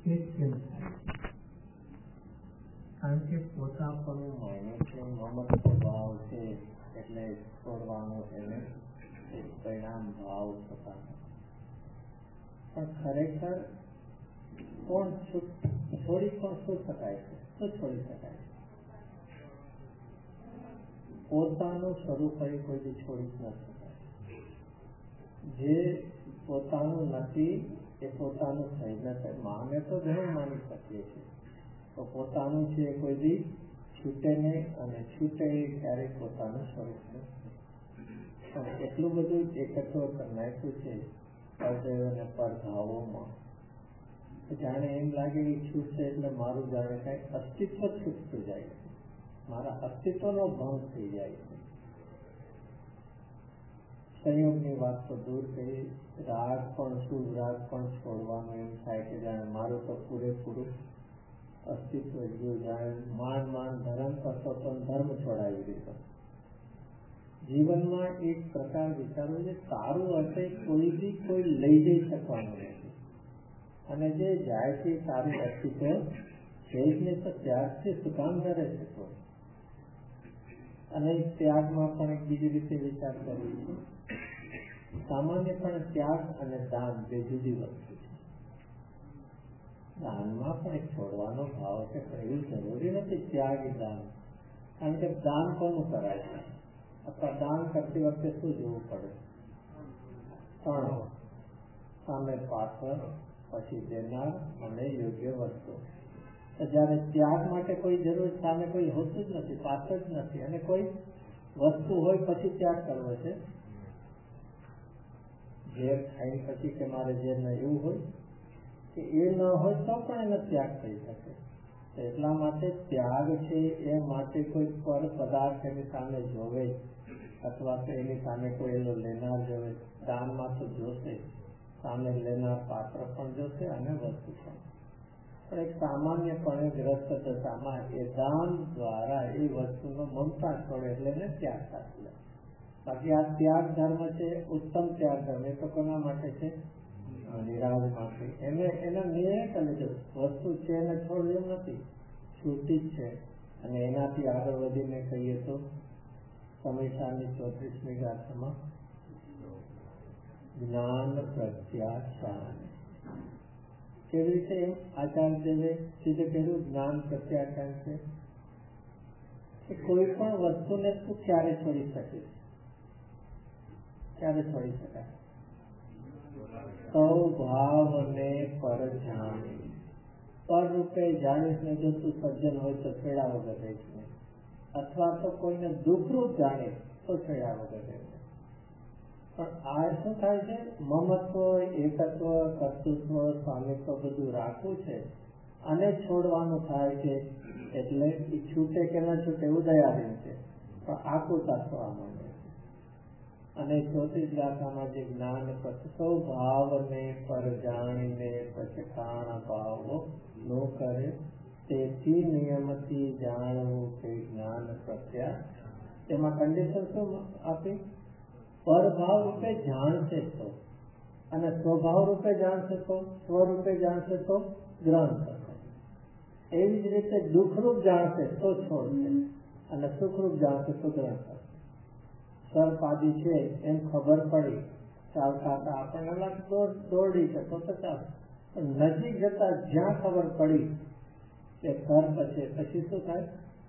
કેમ થાય છે? કારણ કે પોતાપણું માને છે, મમત સ્વભાવ છે, એટલે છોડવાનું એને પરિણામ ભાવ થતા. પણ ખરેખર કોણ છોડી પણ શું શકાય છે? શું છોડી શકાય છે? પોતાનું સ્વરૂપ કોઈ બી છોડી જ ન શકાય. જે પોતાનું નથી એ પોતાનું થઈ ન થાય. માને તો ઘણું માની શકીએ છીએ, તો પોતાનું છે કોઈ બી છૂટે નહીં, અને છૂટે ક્યારેક પોતાનું સ્વરૂપ નથી. પણ એટલું બધું એકત્ર કરી નાખ્યું છે અવયવ અને પરભાવોમાં, જાણે એમ લાગે કે છૂટશે એટલે મારું જાણે કઈ અસ્તિત્વ છૂટતું જાય છે, મારા અસ્તિત્વનો ભંગ થઈ જાય છે. સંયોગની વાત તો દૂર કરી, રાગ પણ શુભ રાગ પણ છોડવાનું એમ થાય કે જાણે મારું તો પૂરેપૂરું અસ્તિત્વ ગયું, જાણે માંડ ધર્મ કરતો તો ધર્મ છોડાવી દીધો. જીવનમાં એક પ્રકાર વિચારવું છે, તારું હશે કોઈ બી કોઈ લઈ જઈ શકવાનું નથી, અને જે જાય છે તારું અસ્તિત્વ છે જ ને, તો ત્યાગથી શું કામ કરે છે કોઈ? અને ત્યાગમાં પણ એક બીજી રીતે વિચાર કરવી છે. સામાન્યપણે ત્યાગ અને દાન બે જુદી વસ્તુ છે. દાનમાં પણ એક છોડવાનો ભાવ છે, પણ એવું જરૂરી નથી ત્યાગ એ દાન. કારણ કે દાન કોનું કરાય છે? અથવા દાન કરતી વખતે શું જોવું પડે? ત્રણ: સામે પાત્ર, પછી દેનાર અને યોગ્ય વસ્તુ. જયારે ત્યાગ માટે કોઈ જરૂર સામે કોઈ હોતું જ નથી, પાત્ર જ નથી, અને કોઈ વસ્તુ હોય પછી ત્યાગ કરવો છે. ઝેર ખાઈ પછી કે મારે ઝેર ન એવું હોય કે એ ન હોય તો પણ એનો ત્યાગ થઈ શકે. એટલા માટે ત્યાગ છે એ માટે કોઈ પર પદાર્થ એની સામે જોવે, અથવા તો એની સામે કોઈ એનો લેનાર જોવે. દાનમાં તો જોશે, સામે લેનાર પાત્ર પણ જોશે અને વસ્તુ પણ. પણ એક સામાન્યપણે ગ્રસ્ત દશામાં એ દાન દ્વારા એ વસ્તુનો મમતા છોડે એટલે એને ત્યાગ સાચી લે. બાકી આ ત્યાગ ધર્મ છે, ઉત્તમ ત્યાગ ધર્મ. એ તો કોના માટે છે? નિરાજ માટે. એના નિર્ણય કરે છે, વસ્તુ છે એને છોડવું નથી, છૂટી જ છે. અને એનાથી આગળ વધીને કહીએ તો સમીક્ષાની 34મી ગાથામાં જ્ઞાન પ્રત્યાખ્યાન. કેવી રીતે એમ આચાર્યદેવે સીધે કહ્યું જ્ઞાન પ્રત્યાખ્યાન છે કે કોઈ પણ વસ્તુને તું ક્યારે છોડી શકીશ? ક્યારે છોડી શકાય? સ્વભાવને પર જાણી. પર રૂપે જાણીશ ને જો તું સજ્જન હોય તો છેડા વગર રહીશ નહીં, અથવા તો કોઈને દુઃખરૂપ જાણીશ તો છેડા વગર રહીશ. પણ આ શું થાય છે? મમત્વ, એકત્વ, કર્તૃત્વ, સ્વામિત્વ બધું રાખવું છે અને છોડવાનું થાય છે. એટલે એ છૂટે કે ન છૂટે ઉદયાધીન છે, પણ આકુરતા થવા માંડે છે. અને 34 ગાથામાં જે જ્ઞાન ભાવને પર જાણીને પછતાણ ભાવો નો કરે, તેથી નિયમથી જાણવું કે જ્ઞાન પ્રત્યા. તેમાં કન્ડિશન શું આપી? પરભાવ રૂપે જાણશે તો, અને સ્વભાવ રૂપે જાણશે તો, સ્વરૂપે જાણશે તો ગ્રહણ થશે. એવી જ રીતે દુઃખરૂપ જાણશે તો છોડશે, અને સુખરૂપ જાણશે તો ગ્રહણ થશે. સર્પ આદિ છે એમ ખબર પડી ચાલતા હતા, આપણને દોરડી છે તો ચાલે, પણ નજીક જતા જ્યાં ખબર પડી કે સર્પ છે, પછી શું થાય?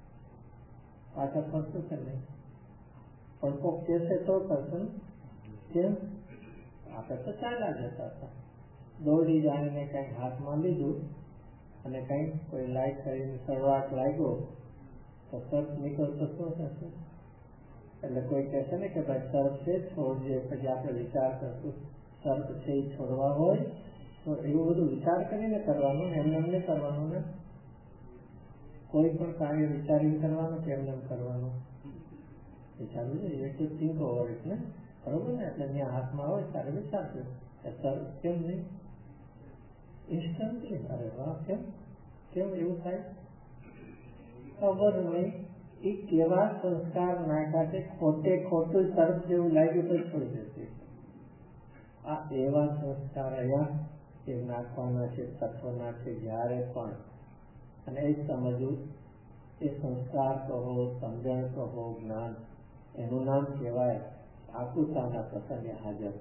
પાછળ ફરતું છે નહીં, પણ કોક કહેશે તો કરશે. કેમ? આપણે તો ચાલ્યા જતા હતા. દોરડી જાણીને કંઈક હાથમાં લીધું અને કંઈક કોઈ લાઈટ કરીને સળવાટ લાગ્યો તો સર્પ નીકળતો તો શું થશે? એટલે કોઈ કહેશે ને કે ભાઈ સર્પ છે છોડજે, પછી આપણે વિચાર કરશું સર્પ છે એ છોડવા હોય તો એવું બધું વિચાર કરીને કરવાનું, એમને કરવાનું ને. કોઈ પણ કાર્ય વિચારીને કરવાનું કે એમને કરવાનું? વિચારવું જોઈએ. એ તો થિંક ઓવર ઇટ ને, બરોબર ને? એટલે ત્યાં હાથમાં હોય ત્યારે વિચારશું કે સર્પ કેમ નહીં ઇન્સ્ટન્ટલી. અરે વાહ, કેમ એવું થાય? ખબર નહીં એ કેવા સંસ્કાર નાખ્યા છે, ખોટે ખોટું સર્પ જેવું લાગ્યું તો છોડી દેશે. આ એવા સંસ્કાર અહીંયા એ નાખવાના છે, તત્વના છે, જ્યારે પણ. અને એ સમજવું, એ સંસ્કાર કહો, સમજણ કહો, જ્ઞાન, એનું નામ કહેવાય આકુતાના પ્રસંગે હાજર.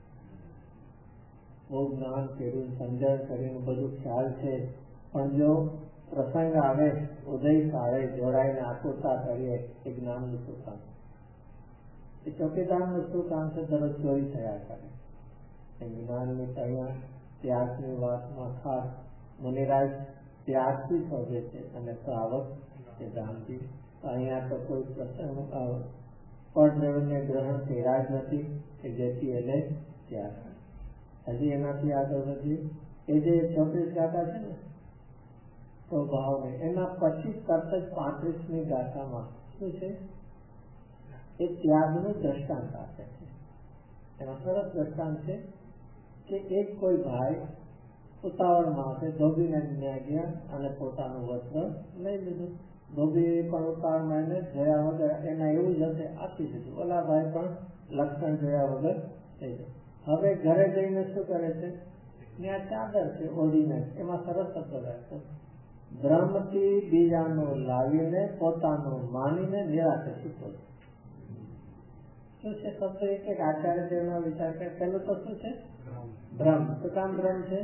બહુ જ્ઞાન કર્યું, સમજણ કરીને બધું ખ્યાલ છે, પણ જો પ્રસંગ આવે ઉદય કાળે જોડાઈને આકુરતા કરીએ, એ જ્ઞાનનું શું કામ? એ ચોકીદારનું શું કામ છે? દરરોજ ચોરી થયા કરે. એ જ્ઞાનની અહીંયા ત્યાગની વાતમાં ખાસ મુનિરાજ ત્યાગથી શોધે છે અને શ્રાવક એ દાનથી. અહીંયા તો કોઈ પ્રસંગ પડદ્રવ્યને ગ્રહણ કર્યા જ નથી કે જેથી એને ત્યાગ. હજી એનાથી આગળ વધીએ, એ જે 34 ગાથા છે ને સ્વભાવને, એના પછી તરત જ 35મી ગાથામાં શું છે? એ ત્યાગનું દ્રષ્ટાંત આપે છે. એમાં સરસ દ્રષ્ટાંત છે કે એક કોઈ ભાઈ ઉતાવળમાં હશે, ધોબીને ત્યાં ગયા અને પોતાનું વસ્ત્ર લઈ લીધું. ધોબી પણ ઉતાવળમાં એને જોયા વગર, એના એવું જ હશે, આપી દીધું. ઓલા ભાઈ પણ લક્ષણ જોયા વગર થઈ જાય. હવે ઘરે જઈને શું કરે છે? ત્યાં ચાદર છે ઓઢીને, એમાં સરસ શબ્દ રાખતો, બ્રહ્મથી બીજાનું લાવીને પોતાનું માનીને નિરાશે સૂતો છે. શું છે શબ્દ? એક આચાર્ય દેવનો વિચાર કરે. પેલું તો શું છે? ભ્રમ. શું કામ ભ્રમ છે?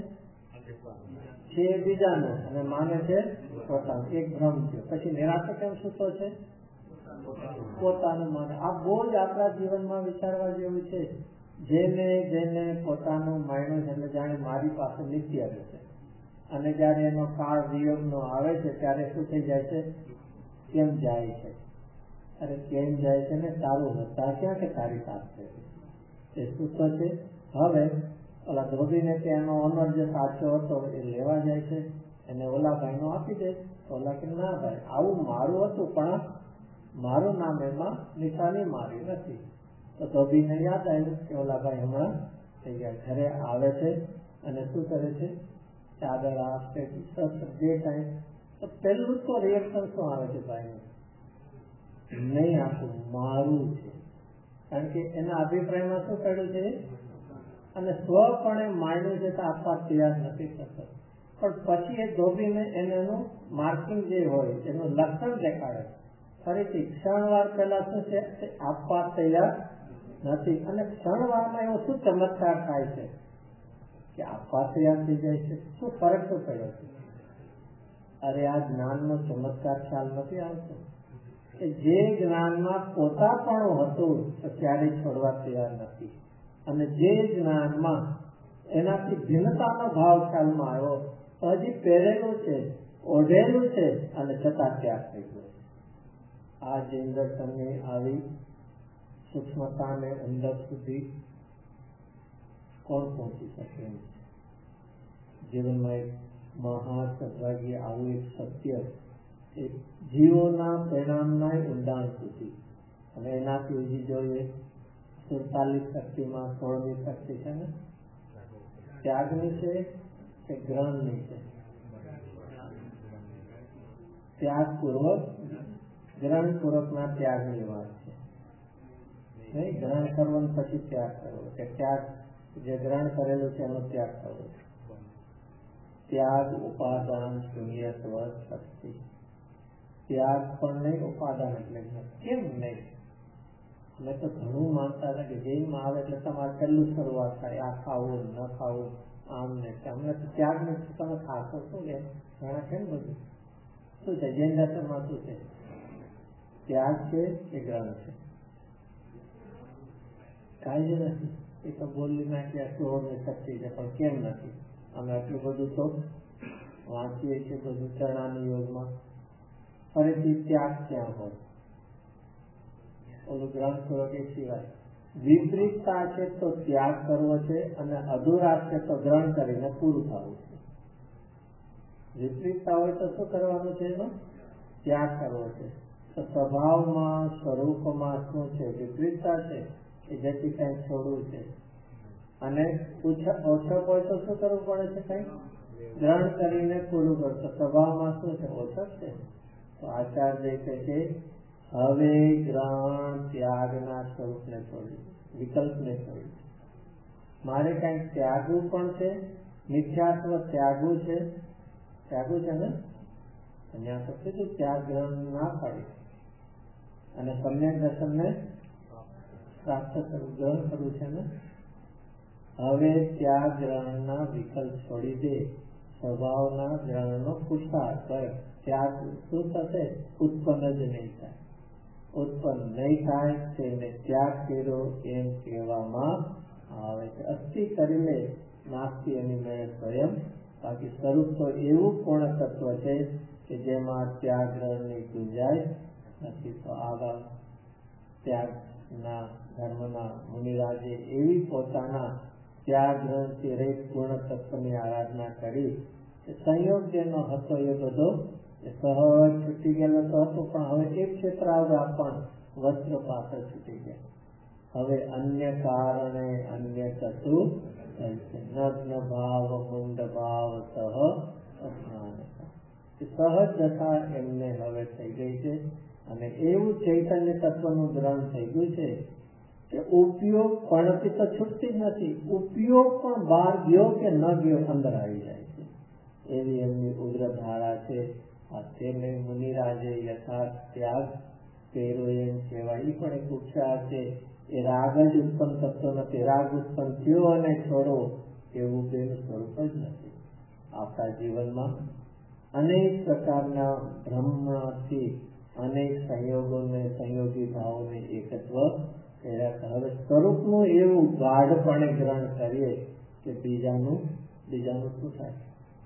બીજાનું અને માને છે પોતાનું. એક ભ્રમ થયો. પછી નિરાશે કેમ સૂતો છે? પોતાનું માને. આ બહુ જ આપણા જીવનમાં વિચારવા જેવું છે. જેને પોતાનું માન્યું છે, એટલે જાણે મારી પાસે નિત્ય રહેશે, અને જયારે એનો કાળ વિયોગનો આવે છે ત્યારે શું થઈ જાય છે? કેમ જાય છે? અરે કેમ જાય છે ને? તારું હતા ક્યાં કે તારી પાસે એ સૂતો છે. હવે ઓલા ધોબીને ત્યાંનો ઓનર જે સાચો હતો એ લેવા જાય છે, એને ઓલા ભાઈ નો આપી દે. ઓલા કે ના ભાઈ, આવું મારું હતું પણ મારું નામ એમાં નિશાની મારી નથી. તો ધોબીને યાદ આવ્યું કે ઓલા ભાઈ હમણાં થઈ ગયા. ઘરે આવે છે અને શું કરે છે? ચાદર આપે જે ટાઈમ. તો પેલું તો રિએક્શન શું આવે છે ભાઈ? નહીં આપું, મારું છે. કારણ કે એના અભિપ્રાયમાં શું કર્યું છે? અને સ્વપણે માન્યું છે તો આપવા તૈયાર નથી થતો. પણ પછી એ ધોબીને એનું માર્કિંગ જે હોય એનું લક્ષણ દેખાડે. ફરીથી ક્ષણવાર પહેલા શું છે? આપવા તૈયાર નથી. અને ક્ષણવારમાં એવો શું ચમત્કાર થાય છે કે આપવા તૈયાર થઈ જાય છે? શું ફરક શું પડ્યો છે? અરે આ જ્ઞાનનો ચમત્કાર ખ્યાલ નથી આવતો કે જે જ્ઞાનમાં પોતાપણું હતું તો ક્યારેય છોડવા તૈયાર નથી, અને જે જ્ઞાનમાં એનાથી ભિન્નતાનો ભાવ ખ્યાલમાં આવ્યો તો હજી પહેરેલું છે, ઓઢેલું છે, અને છતાં ત્યાગ થઈ ગયો. આ જૈન દર્શનની આવી સૂક્ષ્મતાને અંદર સુધી કોણ પહોંચી શકે? જીવનમાં એક મહાસદભાગ્ય આવું એક સત્ય જીવોના પરિણામના ઊંડાણ સુધી. અને એનાથી હજી જોઈએ 47 શક્તિમાં 16મી શક્તિ છે ને, ત્યાગની છે કે ગ્રહણની છે? ત્યાગપૂર્વક, ગ્રહણપૂર્વકના ત્યાગની વાત છે. નહીં ગ્રહણ કરવું પછી ત્યાગ કરવો, કે ત્યાગ જે ગ્રહણ કરેલું છે એનો ત્યાગ કરવો. ત્યાગ ઉપાદાન શૂન્યત્વ શક્તિ. ત્યાગ પણ નહીં, ઉપાદાન એટલે કેમ નહીં? અમે તો ઘણું માનતા હતા કે જૈનમાં આવે એટલે તમારે પહેલું શરૂઆત થાય, આ ખાવું ન ખાવું, આમ ને અમને તો ત્યાગ નથી. તમે ખાશો શું? લે ઘણા છે ને બધું શું છે? જૈન દર્શનમાં શું છે? ત્યાગ છે કે ગ્રહણ છે? કાંઈ જ નથી. એ તો બોલી નાખ્યા 16મી શક્તિ છે, પણ કેમ નથી? અમે આટલું બધું તો વાંચીએ છીએ બધું ચરણાની યોગમાં. ફરીથી ત્યાગ ક્યાં હોય? ઓલું ગ્રહણ કરો કે સિવાય વિપરીતતા છે તો ત્યાગ કરવો છે, અને અધૂરા છે તો ગ્રહણ કરીને પૂરું થવું છે. વિપરીતતા હોય તો શું કરવાનું છે? એનો ત્યાગ કરવો છે. તો સ્વભાવમાં સ્વરૂપમાં શું છે? વિપરીતતા છે કે જેથી કંઈ છોડવું છે. અને ઓછો હોય તો શું કરવું પડે છે? કંઈ ગ્રહણ કરીને પૂરું કરશો. સ્વભાવમાં શું છે? ઓછો છે. તો આચાર્ય કહે છે હવે ગ્રહણ ત્યાગના સ્વરૂપને છોડી, વિકલ્પને છોડી. મારે કંઈક ત્યાગવું પણ છે, મિથ્યાત્વ ત્યાગું છે ને, અહીંયા તો કીધું ત્યાગ ગ્રહણ ના પાડી, અને સમ્યક દર્શનને પ્રાપ્ત કરવું ગ્રહણ કરવું છે ને. હવે ત્યાગ ગ્રહણના વિકલ્પ છોડી દે, સ્વભાવના ગ્રહણનો પુરુષાર્થ કર. ત્યાગ શું થશે? ઉત્પન્ન જ નહીં થાય. ઉત્પન્ન નહીં થાય તેને ત્યાગ કર્યો એમ કહેવામાં આવે છે. અસ્થિ કરી લે નાસ્તી એની મેળે સ્વયં. બાકી સ્વરૂપ તો એવું પૂર્ણ તત્વ છે કે જેમાં ત્યાગ ગ્રહણની ગુંજાઈશ નથી. તો આવા ત્યાગના ધર્મના મુનિરાજે એવી પોતાના ત્યાગ ગ્રહણથી રહિત પૂર્ણ તત્વની આરાધના કરી કે સંયોગ જેનો હતો એ બધો સહજ છૂટી ગયેલો તો હતો, પણ હવે એક ક્ષેત્ર આવ્યા પણ વસ્ત્ર પાછળ છૂટી ગયા. હવે અન્ય કારણે અન્ય કશું નગ્ન ભાવ મુંડ ભાવ સહજ દશા એમને હવે થઈ ગઈ છે. અને એવું ચૈતન્ય તત્વનું ગ્રહણ થઈ ગયું છે કે ઉપયોગ પણ તો છૂટતી જ નથી, ઉપયોગ પણ બહાર ગયો કે ન ગયો અંદર આવી જાય છે. એવી એમની ઉગ્ર ધારા છે. તેને મુનિરાજે યથાર્થ ત્યાગ કર્યો એમ કહેવાય. એ પણ એક ઉપચાર છે. એ રાગ જ ઉત્પન્ન થતો નથી. રાગ ઉત્પન્ન થયો અને છોડો એવું તેનું સ્વરૂપ જ નથી. આપણા જીવનમાં અનેક પ્રકારના ભ્રમથી અનેક સંયોગોને સંયોગી ભાવોને એકત્વ કર્યા. હવે સ્વરૂપનું એવું ગાઢપણે ગ્રહણ કરીએ કે બીજાનું શું થાય?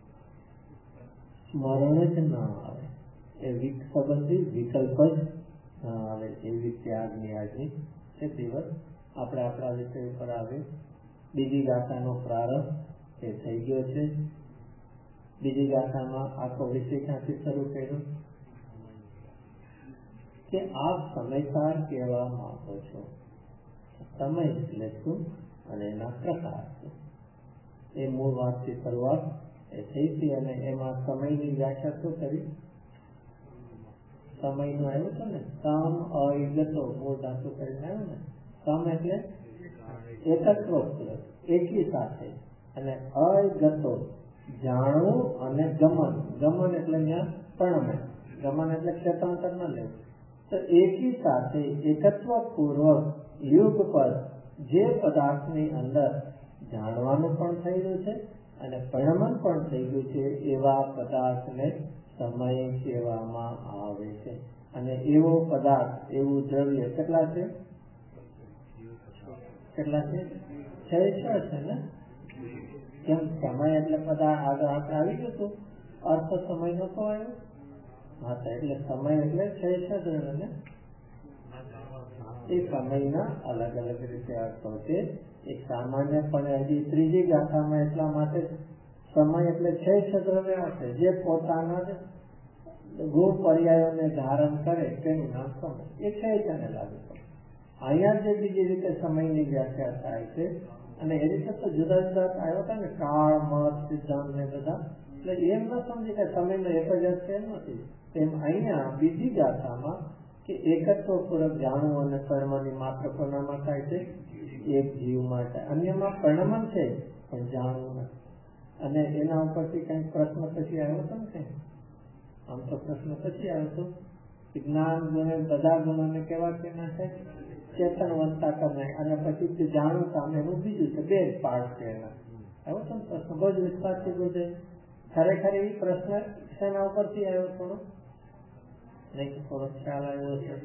સ્મરણ જ ના આવે. એ સંબંધી વિકલ્પ જ ના આવે. એવી ત્યાગની આજની તે દિવસ આપણે આપણા વિષય ઉપર આવે. બીજી ગાથાનો પ્રારંભ એ થઈ ગયો છે. બીજી ગાથામાં આખો વિષય ક્યાંથી શરૂ કર્યો કે આપ સમયસાર કહેવા માંગો છો. સમય એટલે શું અને એના પ્રકાર શું, એ મૂળ વાતથી શરૂઆત એ થઈ હતી. અને એમાં સમયની વ્યાખ્યા શું કરી? સમયનું આવ્યું છે ને, સમ અગતો મૂળ ધાતુ કરીને આવ્યું ને. સમ એટલે એકત્વ એકી સાથે, અને અગતો જાણવું, અને ગમન. ગમન એટલે અહીંયા પ્રણમન. ગમન એટલે ક્ષેત્રાંતર ન લેવું. તો એકી સાથે એકત્વ પૂર્વક યુગ પર જે પદાર્થની અંદર જાણવાનું પણ થઈ રહ્યું છે અને પરિણમન પણ થઈ ગયું છે એવા પદાર્થને સમય કહેવામાં આવે છે. અને એવો પદાર્થ, એવું દ્રવ્ય કેટલા છે? છ છે ને. કેમ સમય એટલે પદાર્થ આગળ આપણે આવી ગયું હતું, અર્થ સમય નતો આવ્યો. હા, તો એટલે સમય એટલે છ દ્રવ્ય ને. એ સમયના અલગ અલગ રીતે અર્થો છે. એક સામાન્યપણે હજી ત્રીજી ગાથામાં એટલા માટે સમય એટલે છ દ્રવ્ય આવશે જે પોતાના ગુણ પર્યાયોને ધારણ કરે તેનું નામ સમય. એ છને લાગુ પડે. અહીંયા જે બીજી રીતે સમયની વ્યાખ્યા થાય છે, અને એ રીતે તો જુદા જુદા આવ્યો હતા ને, કાળ, મત, સિદ્ધાંત ને બધા. એટલે એમ ન સમજી કે સમયનો એક જ અર્થ એમ નથી. તેમ અહીંયા બીજી ગાથામાં કે એકત્વ પૂર્વક જાણવું અને પરિણમન માત્ર કોનામાં થાય છે? એક જીવ માટે. અન્યમાં પરિણમન છે પણ જાણવું નથી. અને એના ઉપરથી કઈક પ્રશ્ન પછી આવ્યો હતો ને, કઈ આમ તો પ્રશ્ન પછી આવ્યો હતો, જ્ઞાન ગુણ બધા ગુણોને કેવા કેના છે? ચેતનવંતા કરને. અને પછી જાણવું સામેનું બીજું છે. બે પાઠ છે એના. આવ્યો હતો ને પ્રશ્ન, બહુ જ વિસ્તારથી બોલે. ખરેખર એ પ્રશ્ન શેના ઉપરથી આવ્યો થોડો? નહીં તો થોડો ખ્યાલ આવ્યો છે.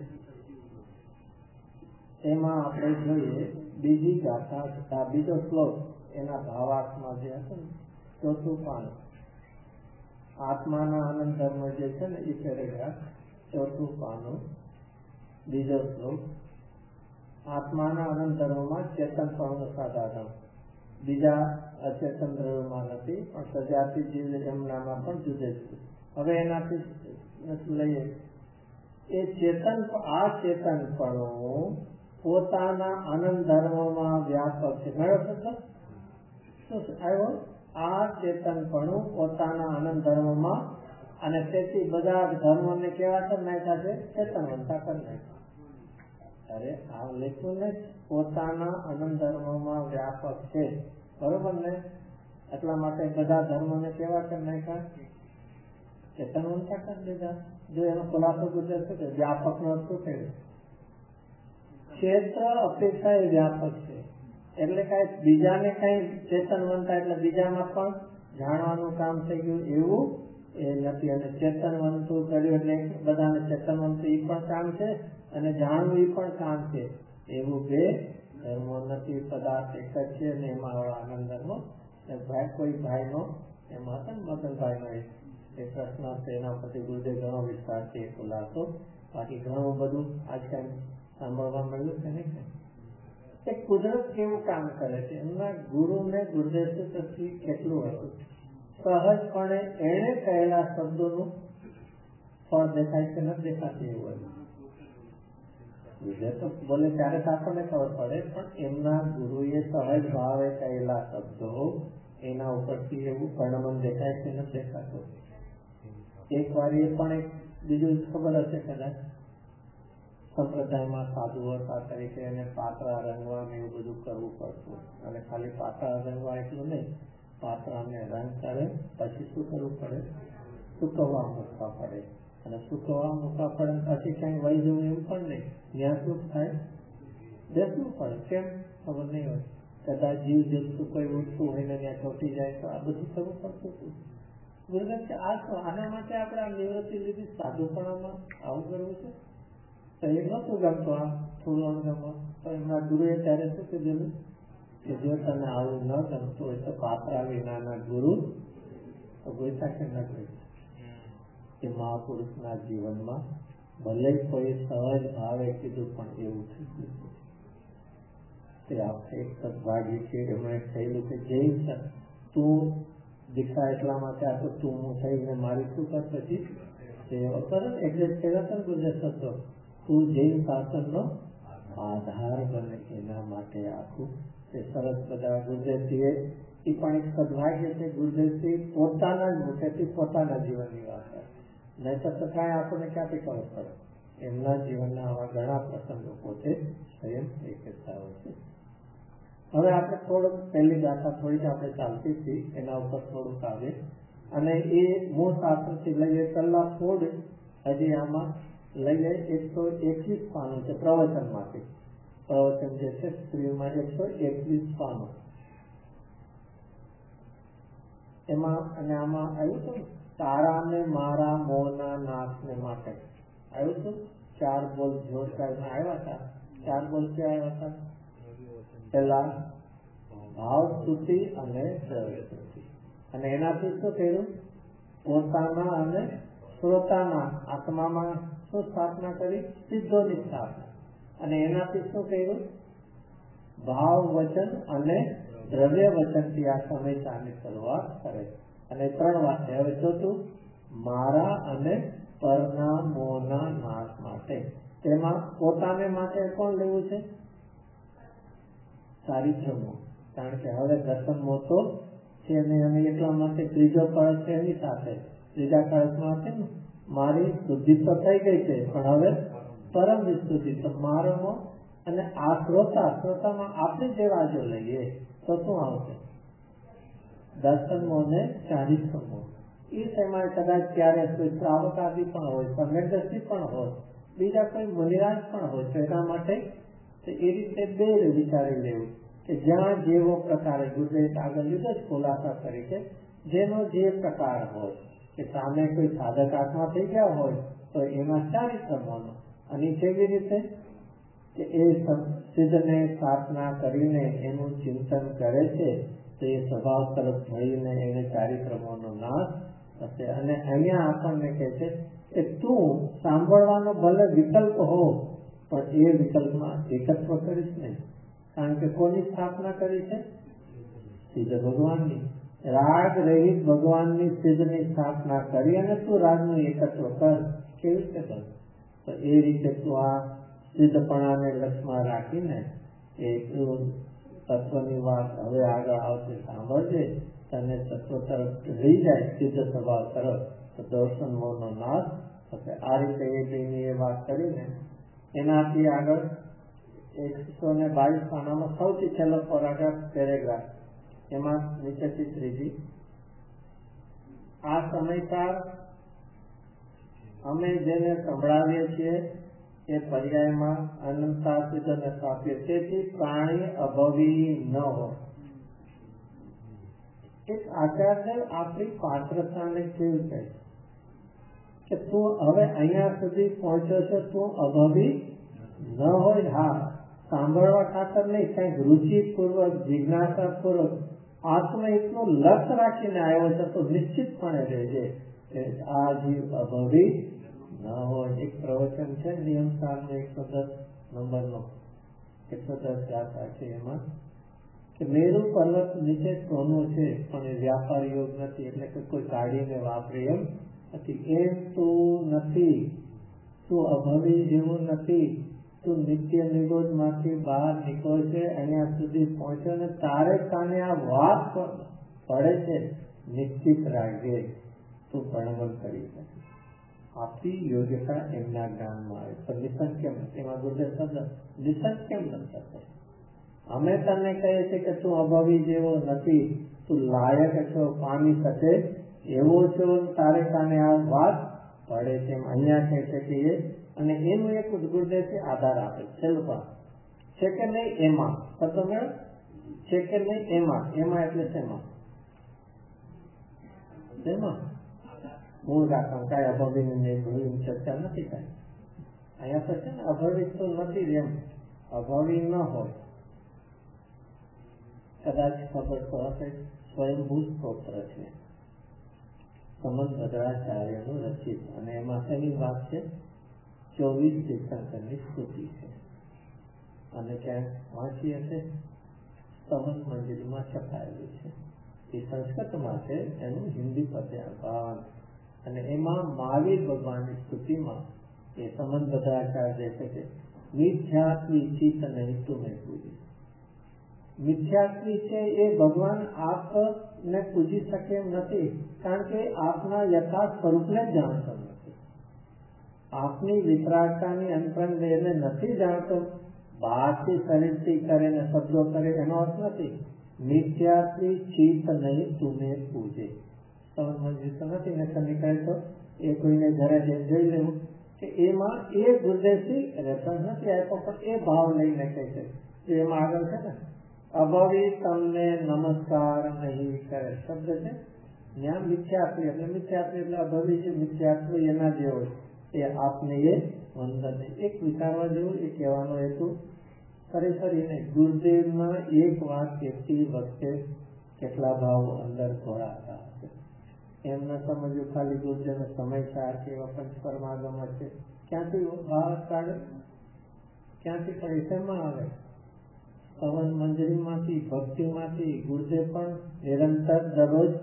એમાં આપણે જોઈએ બીજી ગાથા, બીજો શ્લોક એના ભાવાર્થમાં જે હતો ને, ચોથું પાન, આત્માના આનંદ ધર્મ જે છે ને, એ પેરેગ્રાફ ચોથું પાનું બીજો શ્લોક. આત્માના આનંદ ધર્મમાં ચેતન પણ સાધારણ, બીજા અચેતન ધર્મમાં નથી, પણ સજાતિ જીવ એમનામાં પણ જુદે છે. હવે એનાથી લઈએ એ ચેતન, આ ચેતનપણું પોતાના આનંદ ધર્મમાં વ્યાપક છે. મેળો શબ્દ શું આવ્યો? આ ચેતનપણું પોતાના આનંદ ધર્મમાં, અને તેથી બધા ધર્મોને કેવા કરી નાખ્યા છે? ચેતનવંતા કરી નાખ્યા. અરે આ લખ્યું ને, પોતાના આનંદ ધર્મમાં વ્યાપક છે, બરોબર ને? એટલા માટે બધા ધર્મોને કેવા કરી નાખ્યા, ચેતનવંતા કરી દીધા. જો એનો ખુલાસો ગુજરાત છે, વ્યાપક નો અર્થ શું થયું? ક્ષેત્ર અપેક્ષા એ વ્યાપક છે, એટલે કઈ બીજાને કઈ ચેતનવંતા એટલે બીજામાં પણ જાણવાનું કામ થઈ ગયું એવું એ નથી. અને ચેતનવંતું કર્યું એટલે બધાને ચેતનવંતું એ પણ કામ છે અને જાણવું એ પણ કામ છે, એવું બે ધર્મો નથી. પદાર્થ એક જ છે અને એમાં આનંદનો કોઈ ભાઈનો એમાં હતા ને મગનભાઈનો એક પ્રશ્ન છે, એના પરથી ગુરુદેવ ઘણો વિસ્તાર છે ખુલાસો. બાકી ઘણું બધું આજકાલ સાંભળવા મળ્યું છે ને કે કુદરત કેવું કામ કરે છે. એમના ગુરુને ગુરુદેવ પછી કેટલું હતું, સહજપણે એને કહેલા શબ્દોનું ફળ દેખાય છે નથી દેખાતું એવું હતું. ગુરુદેવ તો બોલે ત્યારે આપણને ખબર પડે, પણ એમના ગુરુએ સહજ ભાવે કહેલા શબ્દો એના ઉપરથી એવું પરિણામ દેખાય છે નથી દેખાતું. એક વાર એ પણ એક બીજું ખબર હશે કદાચ, સંપ્રદાયમાં સાધુઓ તરીકે એને પાત્રા રંગવા ને એવું બધું કરવું પડતું. અને ખાલી પાત્રા રંગવા એટલું નહીં, પાત્રાને રંગ કરે પછી શું કરવું પડે, સુકવવા મૂકવા પડે. અને સુકવવા મૂકવા પડે પછી ક્યાંય વહી જવું એવું પણ નહીં, ત્યાં શું થાય, બેસવું પડે. કેમ ખબર નહીં હોય, કદાચ જીવ જંતુ કોઈ ઉઠતું હોય ને ત્યાં ચોટી જાય તો આ બધું કરવું પડતું હતું. ગુરુદેવ કે આના માટે આપણે આ નિવૃત્તિ લીધી, સાધુપણામાં આવું કરવું છે. તો એ નતું ગમતું, આ થોડું અણગમો. તો એમના ગુરુએ ત્યારે શું કીધેલું કે જો તને આવું ન ગમતું હોય તો પાત્રા વિનાના ગુરુ ગોઈતા કે ન ગોઈતા. કે મહાપુરુષના જીવનમાં ભલે કોઈ સહજ ભાવે કીધું પણ એવું થઈ ગયું. તે આપણે એક સદભાગી છે, એમણે કહેલું કે જય તું દીક્ષા એટલા માટે આપો, તું હું થઈને મારી શું કર પછી તરત એક્ઝેક્ટ કર્યા હતા ને ગુજરાત શબ્દો, તું જૈન શાસનનો આધાર બને એના માટે આખું તે સરસ બધા ગુરુદેવજીએ એ પણ એક સદભાગ્ય છે. ગુરુદેવજી પોતાના જ મુખેથી પોતાના જીવનની વાત કરે, નહીં તો કાંઈ આપણને ક્યાંથી ખબર પડે. એમના જીવનના આવા ઘણા પ્રસંગો પોતે સ્વયં એ કહેતા હોય છે. હવે આપણે થોડુંક પહેલી ગાથા થોડીક આપણે ચાલતી હતી એના ઉપર થોડુંક આવે અને એ મૂળ શાસ્ત્રથી લઈએ પહેલા થોડ હજી આમાં લઈએ 121 પાનું છે પ્રવચનમાંથી. પ્રવચન જે છે સ્ત્રીમાં 121 પાનું એમાં, અને આમાં આવ્યું હતું તારા ને મારા મોના નાશને માટે આવ્યું હતું. 4 બોલ જોડકારમાં આવ્યા હતા. 4 બોલ ક્યાં આવ્યા હતા? પેલા ભાવ સ્તુતિ અને દ્રવ્ય સ્તુતિ, અને એનાથી શું કર્યું, પોતાના અને શ્રોતાના આત્મામાં શું સ્થાપના કરી, સિદ્ધોની સ્થાપના. અને એનાથી શું કર્યું, ભાવ વચન અને દ્રવ્ય વચનથી આ સમયની શરૂઆત કરે. અને 3 વાત છે. હવે ચોથું મારા અને પરના મોહના નાશ માટે. તેમાં પોતાને માટે કોણ લેવું છે, ચારિત્રમો. કારણ કે હવે દર્શન મોતો છે અને એટલા માટે ત્રીજો કળશ છે એની સાથે. ત્રીજા કળશમાં છે ને મારી શુદ્ધિ તો થઈ ગઈ છે, પણ હવે પરમ વિશુદ્ધિ તો મારો. અને આ શ્રોતામાં આપણે જેવા જો લઈએ તો શું આવશે, દર્શન મોહ ને ચારિત્ર મોહ. એ સમયે કદાચ ત્યારે કોઈ શ્રાવક આદિ પણ હોય, સમ્યકદર્શી પણ હોય, બીજા કોઈ મુનિરાજ પણ હોય, તો એના માટે એ રીતે બે વિચારી લેવું કે જ્યાં જેવો પ્રકારે ગુરુદેવ આગળ લીધો જ ખુલાસા તરીકે જેનો જે પ્રકાર હોય, કે સામે કોઈ સાધક આત્મા થઈ ગયા હોય તો એના ચારિત્રમોનો, અને કેવી રીતે કે એ સિદ્ધને સ્થાપના કરીને એનું ચિંતન કરે છે તો એ સ્વભાવ તરફ થઈને એને ચારિત્રમોનો નાશ થશે. અને અહીંયા આપણને કહે છે કે તું સાંભળવાનો ભલે વિકલ્પ હો પણ એ વિકલ્પમાં એકત્વ કરીશ નહીં. કારણ કે કોની સ્થાપના કરી છે, સિદ્ધ ભગવાનની. રાગ રહિત ભગવાનની સિદ્ધની સ્થાપના કરી અને તું રાગનું એકત્વ કર. કેવી રીતે કર? તો એ રીતે તું આ સિદ્ધપણાને લક્ષમાં રાખીને એ તત્વની વાત હવે આગળ આવશે સાંભળજે. તને તત્વ તરફ લઈ જાય, સિદ્ધ સ્વભાવ તરફ, તો દર્શન મોહનો નાશ થશે. આ રીતે એ બેની એ વાત કરીને એનાથી આગળ 122 પાનામાં સૌથી છેલ્લો પેરેગ્રાફ એમાં નીચેથી ત્રીજી, આ સમયકાર અમે જેને સંભળાવીએ છીએ એ પર્યાયમાં અનંતાતીતને સ્થાપીએ, તેથી પ્રાણી અભવી ન હોય. એક આચાર્ય આપણી પાત્રતાને કેવું કહે કે તું હવે અહીંયા સુધી પહોંચ્યો છે, તું અભવી ન હોય. હા, સાંભળવા ખાતર નહીં, કંઈક રુચિપૂર્વક જિજ્ઞાસાપૂર્વક આત્મહિતનું લક્ષ્ય રાખીને આવ્યો છે તો નિશ્ચિતપણે રહેજે આ જીવ અભવી ન હોય. એક પ્રવચન છે નિયમ સારનો 110 નંબરનો 110 યાદ રાખે એમાં કે મેરુ પર્વત નીચે સોનું છે પણ એ વ્યાપાર યોગ નથી, એટલે કે કોઈ કાઢીને વાપરે એમ નથી. એમ તું નથી, તું અભવી જેવું નથી, તું નિત્ય નિરોધ માંથી બહાર નીકળે છે, અહીંયા સુધી પહોંચ્યો ને તારે કાને આ વાત પડે છે. નિશ્ચિત રાખજે તું વર્ણન કરી શકે. આપણી યોગ્યતા એમના જ્ઞાનમાં આવે તો નિસન કેમ નથી? એમાં ગુરુદેવ શબ્દ નિસન કેમ નથી? અમે તને કહીએ છીએ કે તું અભવી જેવો નથી, તું લાયક છો, પામી શકે એવો છો, તારે કાને આ વાત પડે છે. અહીંયા કહે છે કે એ, અને એનું એક ગુરુદેવથી આધાર આપે છેલ્લું પણ છે કે નહીં એમાં શબ્દ મેળ છે કે નહીં એમાં. એમાં એટલે શેમાં? શેમાં? મૂળ રાખવાનું. કાંઈ અભવી ચર્ચા નથી કાંઈ અહીંયા તો છે ને. અભવી તો નથી એમ, અભવી ન હોય. કદાચ ખબર તો હશે, સ્વયંભૂ સ્તોત્ર છે સંબંધ ભદ્રાચાર્યનું રચિત, અને એમાં શેની વાત છે? 24 તીર્થંકરની સ્તુતિ છે. અને ક્યાંક વાંચી હશે, સંબંધ મંજરીમાં છપાયેલું છે. એ સંસ્કૃતમાં છે, એનું હિન્દી પદ્યાભાન, અને એમાં મહાવીર ભગવાનની સ્તુતિમાં એ સંબંધ ભદ્રાચાર્ય છે કે મિથ્યાત્વી ચિત્ત નહીં તુમે પૂજી. મિથ્યાત્વી છે એ ભગવાન આપને પૂજી શકે એમ નથી, કારણ કે આપના યથાર્થ સ્વરૂપને જ જાણતો નથી. આપની વિતરાગતાની અંતરંગ એને નથી જાણતો. બહારથી શરીરથી કરે ને શબ્દો કરે એનો અર્થ નથી. મિથ્યાત્વી ચિત્ત નહીં તુમે પૂજે સમજ નથી ને તમે કહે તો એ કોઈને ઘરે જોઈ લેવું કે એમાં એ ગુરુદેવથી રેફરન્સ નથી આપ્યો, પણ એ ભાવ લઈને કહે છે. એમાં આગળ છે ને અભવી તમને નમસ્કાર નહીં કરે શબ્દ છે, ત્યાં મિથ્યાત્વી એટલે મિથ્યાત્વી એટલે અભવી છે. મિથ્યાત્વી એના જેવો એ આપને એ વંદન. એક વિચારવા જેવું એ કહેવાનો હેતુ ખરેખર એને ગુરુદેવના એક વાત કહેતી વખતે કેટલા ભાવ અંદર ઘોળાતા હશે એમ ન સમજવું. ખાલી ગુરુદેવનો સમયસાર કે એવા પંચપરમાગમ છે, ક્યાંથી ભાવ કાઢે, ક્યાંથી પૈસામાં આવે? પવન મંજરીમાંથી, ભક્તિમાંથી. ગુરુદેવ પણ નિરંતર દરરોજ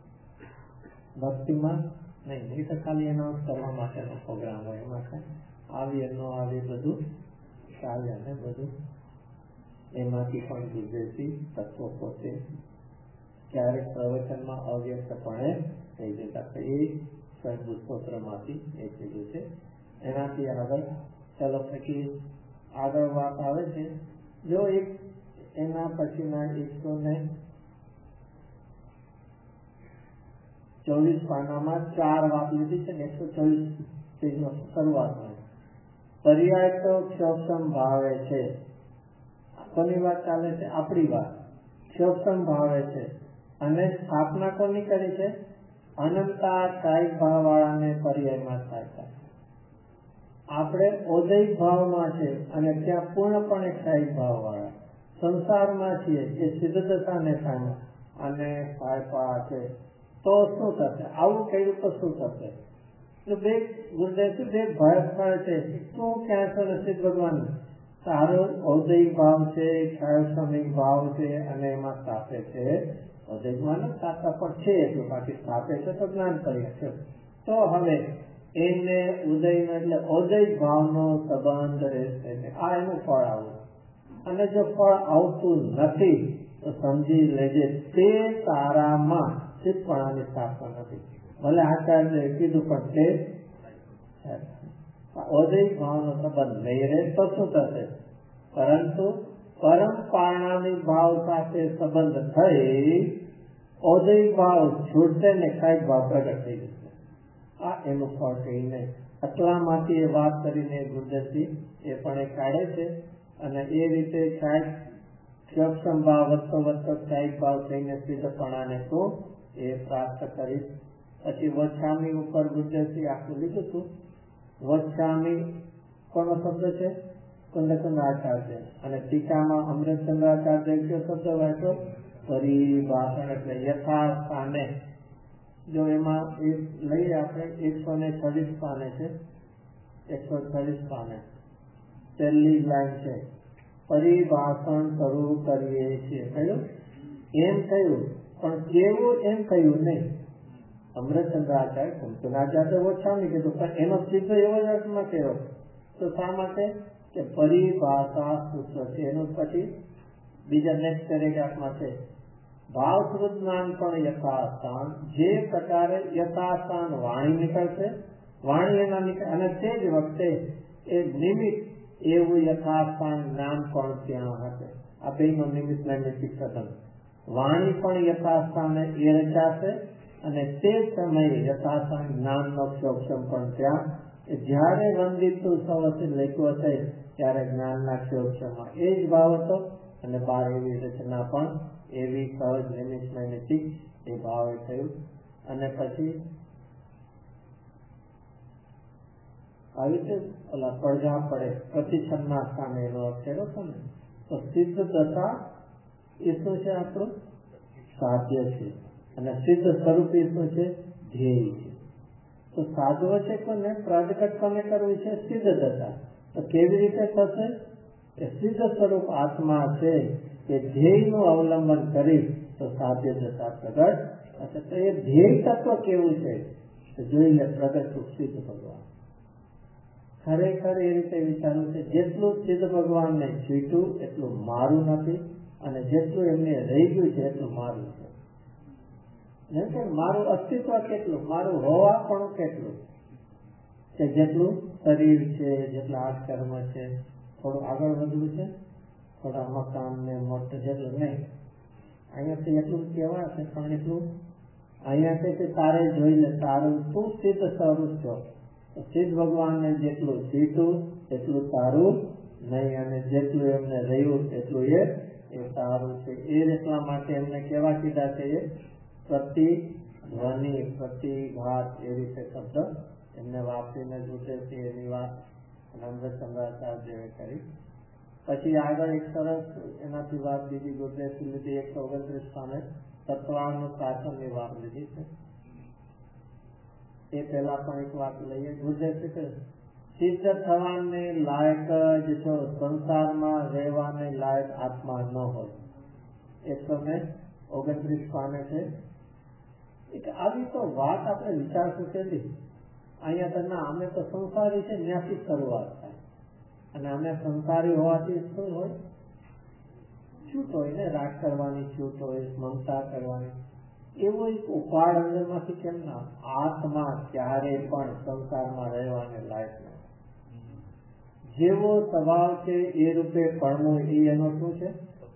ભક્તિમાં નહીં, એ તો ખાલી એનાઉન્સ કરવા માટેનો પ્રોગ્રામ હોય, એમાં આવી ન આવી બધું ચાલે ને બધું. એમાંથી પણ ગુરુદેવથી તત્વો પોતે ક્યારેક પ્રવચનમાં અવ્યક્તપણે થઈ જતા. એ સ્વયંભૂ સ્તોત્રમાંથી એ કીધું છે. એનાથી આગળ ચાલો પછી આગળ વાત આવે છે. જો એક એના પછીના 124 પાનામાં 4 વાત લીધી છે ને 124 શરૂઆતમાં પર્યાય તો ક્ષોભ ભાવે છે. કોની વાત ચાલે છે? આપણી વાત. ક્ષોભ ભાવે છે અને સ્થાપના કોની કરી છે? અનંતા કાયિક ભાવ વાળાને પર્યાયમાં થાય. આપણે ઔદૈહિક ભાવમાં છે અને ત્યાં પૂર્ણપણે કાયિક ભાવ વાળા સંસારમાં છીએ એ સિદ્ધતાને કામે અને સાયપા છે. તો શું થશે? આવું કર્યું તો શું થશે? બે ગુરુદેવ બે ભય સ્થળ છે. શું ક્યાં છે? સિદ્ધ ભગવાન સારો ઔદૈહિક ભાવ છે, ક્ષાયસમિક ભાવ છે અને એમાં સ્થાપે છે. ઔદૈહિકમાં સ્થાપતા પણ છે એટલું, બાકી સ્થાપે છે તો જ્ઞાન કરી છે. તો હવે એને ઉદયનો એટલે ઔદૈહિક ભાવનો સંબંધ રહેશે. આ એનું ફળ આવું. અને જો ફળ આવતું નથી તો સમજી લેજે તે તારામાં ચિત્તપણાની સ્થાપના નથી. ભલે આચાર્ય કીધું પણ તે ઔદૈહિક ભાવનો સંબંધ નહીં રહે તો શું થશે? પરંતુ પરમ પારણાની ભાવ સાથે સંબંધ થઈ ઔદયિક ભાવ છૂટશે ને કાંઈક ભાવ પ્રગટ થઈ જશે. આ એનું ફળ કહીને આટલામાંથી એ વાત કરીને ગુરુદેવજી એ પણ એ કાઢે છે અને એ રીતે કાંઈક ક્ષક્ષમ ભાવ વધતો કાંઈક ભાવ થઈને સિદ્ધપણાને તો એ પ્રાપ્ત કરીશ. પછી વચ્છામી ઉપર ગુરુદેવજી આખું લીધું હતું. વચ્છામી કોનો શબ્દ છે? કુંદકુંદાચાર્ય. અને ટીકામાં અમૃતચંદ્રાચાર્ય કયો શબ્દ વાંચો? પરિભાષણ. એટલે યથાસ્થાને. જો એમાં લઈએ આપણે 126 પાને છે, 126 પાને પહેલી લાઈન છે, પરિભાષણ શરૂ કરીએ છીએ. કયું? એમ કહ્યું, પણ કેવું એમ કહ્યું નહીં. અમૃતચંદ્રાચાર્ય કુંદકુંદાચાર્ય ઓછામી કીધું, પણ એનો સીધો એવો જ અર્થમાં કહેવો. તો શા માટે? કે પરિભાષા સૂત્ર છે. એનું પછી બીજા નેક્સ્ટ પેરેગ્રાફમાં છે ભાવશ્રુત જ્ઞાન પણ યથાસ્થાન. જે પ્રકારે યથાસ્થાન વાણી નીકળશે, વાણી એના નીકળે અને તે જ વખતે એ નિમિત્ત એવું યથાસ્થાન જ્ઞાન પણ ત્યાં હશે. આ બેનો નિમિત્ત નૈમિત્તિક સંબંધ. વાણી પણ યથાસ્થાને એ રચાશે અને તે સમયે યથાસ્થાન જ્ઞાનનો ક્ષોક્ષમ પણ ત્યાં. જ્યારે વંદિતું સવથી લખ્યું હશે ત્યારે જ્ઞાનના ક્ષોક્ષમાં એ જ ભાવ હતો અને બાર એવી રચના પણ એવી સહજ નિમિત્ત નૈમિત્તિક એ ભાવે થયું. અને પછી આવી રીતે ઓલા પડઘા પડે પ્રતિછન્ના સ્થાને એનો અર્થ કર્યો હતો ને. તો સિદ્ધ દશા એ શું છે? આપણું સાધ્ય છે અને સિદ્ધ સ્વરૂપ એ શું છે? ધ્યેય છે. તો સાધવ છે કોને? પ્રગટ કોને કરવું છે? સિદ્ધ દશા. તો કેવી રીતે થશે? એ સિદ્ધ સ્વરૂપ આત્મા છે કે ધ્યેયનું અવલંબન કરી તો સાધ્ય દશા પ્રગટ થશે. તો એ ધ્યેય તત્વ કેવું છે તો જોઈ લે. પ્રગટ સિદ્ધ ભગવાન. ખરેખર એ રીતે વિચારવું છે, જેટલું સિદ્ધ ભગવાનને છૂટ્યું એટલું મારું નથી અને જેટલું એમને રહી ગયું છે એટલું મારું છે. જેમ કે મારું અસ્તિત્વ કેટલું, મારું હોવાપણું કેટલું કે જેટલું શરીર છે, જેટલા આત્કર્મ છે, થોડું આગળ વધવું છે, થોડા મકાન ને મોટું જેટલું નહીં. અહીંયાથી એટલું કહેવાય છે પણ એટલું અહીંયાથી તારે જોઈ લે તારું તું સિદ્ધ સ્વરૂપ છો. સિદ્ધ ભગવાનને જેટલું સીધું એટલું સારું નહીં અને જેટલું એમને રહ્યું એટલું એ સારું છે. એ એટલા માટે એમને કેવા કીધા છે? એ પ્રતિધ્વનિ, પ્રતિઘાત એ રીતે શબ્દ એમને વાપરીને જૂટે છે. એની વાત અમૃતચંદ્રાચાર્ય કરી. પછી આગળ એક સરસ એનાથી વાત બીજી ગુરુદેવથી લીધી 129 સામે તત્વાનુશાસનની વાત લીધી છે. એ પહેલા પણ એક વાત લઈએ. ગુરુદેવ સિદ્ધ થવાને લાયક જ છો, સંસારમાં રહેવાને લાયક આત્મા ન હોય. 129 પાને છે. આવી તો વાત આપણે વિચારશું કેવી? અહીંયા તો ના, અમે તો સંસારી છે ત્યાંથી શરૂઆત થાય અને અમે સંસારી હોવાથી શું હોય? છૂટ હોય ને, રાગ કરવાની છૂટ હોય, મમતા કરવાની. એવો એક ઉપાડ અંદરમાંથી કેમ ના? આત્મા ક્યારે પણ સંસારમાં રહેવાને લાયક નથી. જેવો સ્વભાવ છે એ રૂપે પડવું એ એનો શું છે?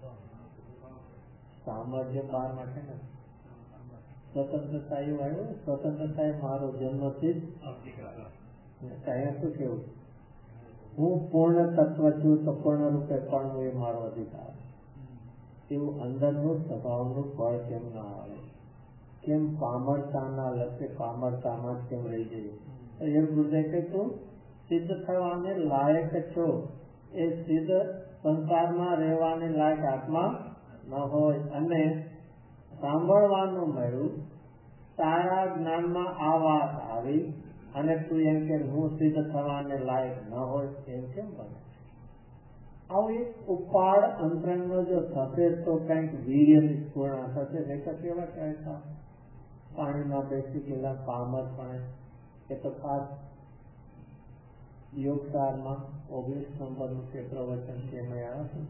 સામર્થ્ય બહાર માટે ને સ્વતંત્રતા એવું આવ્યું. સ્વતંત્રતા એ મારો જન્મથી અહીંયા શું કેવું? હું પૂર્ણ તત્વ છું તો પૂર્ણ રૂપે પડવું એ મારો અધિકાર. એવું અંદરનું સ્વભાવનું ફળ કેમ ના આવે? કેમ પામરતાના લક્ષ્ય પામરતામાં જ કેમ રહી જઈએ? એમ ગુરુદેવ કે તું સિદ્ધ થવાને લાયક છો. એ સિદ્ધ સંસારમાં રહેવાને લાયક આત્મા ન હોય અને સાંભળવાનું મળ્યું, તારા જ્ઞાનમાં આ વાત આવી અને તું એમ કે હું સિદ્ધ થવાને લાયક ન હોય એમ કેમ બને? આવું એક ઉપાડ અંતરંગનો જો થશે તો કંઈક વીર્યની પૂર્ણ થશે. નહીં તો કેવા કહેતા પાણીમાં બેસી ગયેલા પામર પણ એ તો ખાસ યોગસારમાં 19 નંબરનું કે પ્રવચન છે એમાં આવે છે.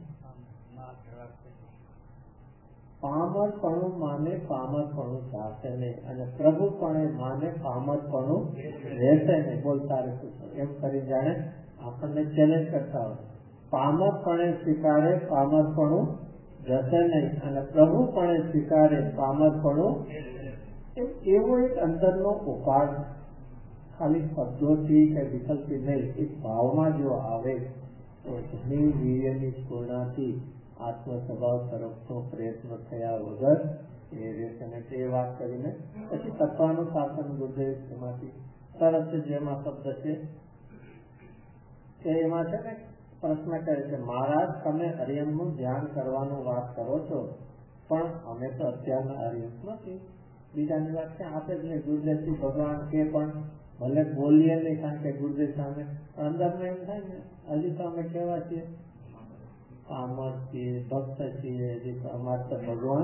પામરપણું માને પામરપણું જાશે નહીં અને પ્રભુપણે માને પામરપણું રહેશે નહીં. બોલતા રહેશે એમ કરી જાણે આપણને ચેલેન્જ કરતા હોય. પામરપણે સ્વીકારે પામરપણું જશે નહીં, અને પ્રભુપણે સ્વીકારે પામરપણું. એવો એક અંદરનો ઉપાડ ખાલી શબ્દોથી કે વિકલ્પથી નહીં, એક ભાવમાં જો આવે તો ઘણી વીર્યની સ્ફૂર્ણાથી આત્મ સ્વભાવ તરફનો પ્રયત્ન થયા વગર એ રહેશે. અને તે વાત કરીને પછી તત્વનું શાસન ગુરુદેવ એમાંથી સરસ છે, જેમાં શબ્દ છે કે એમાં છે ને પ્રશ્ન કરે છે, મહારાજ તમે અરિયમનું ધ્યાન કરવાનું વાત કરો છો, પણ અમે તો અત્યારના અરિયમ નથી. બીજાની વાત છે આપે જ નહીં. ગુરુદેવથી ભગવાન કે પણ ભલે બોલીએ નહીં, કારણ કે ગુરુદેવ સામે અંદરમાં એમ થાય ને હજી તો અમે કેવા છીએ, પામર છીએ, ભક્ત છીએ, હજી તો અમારે તો ભગવાન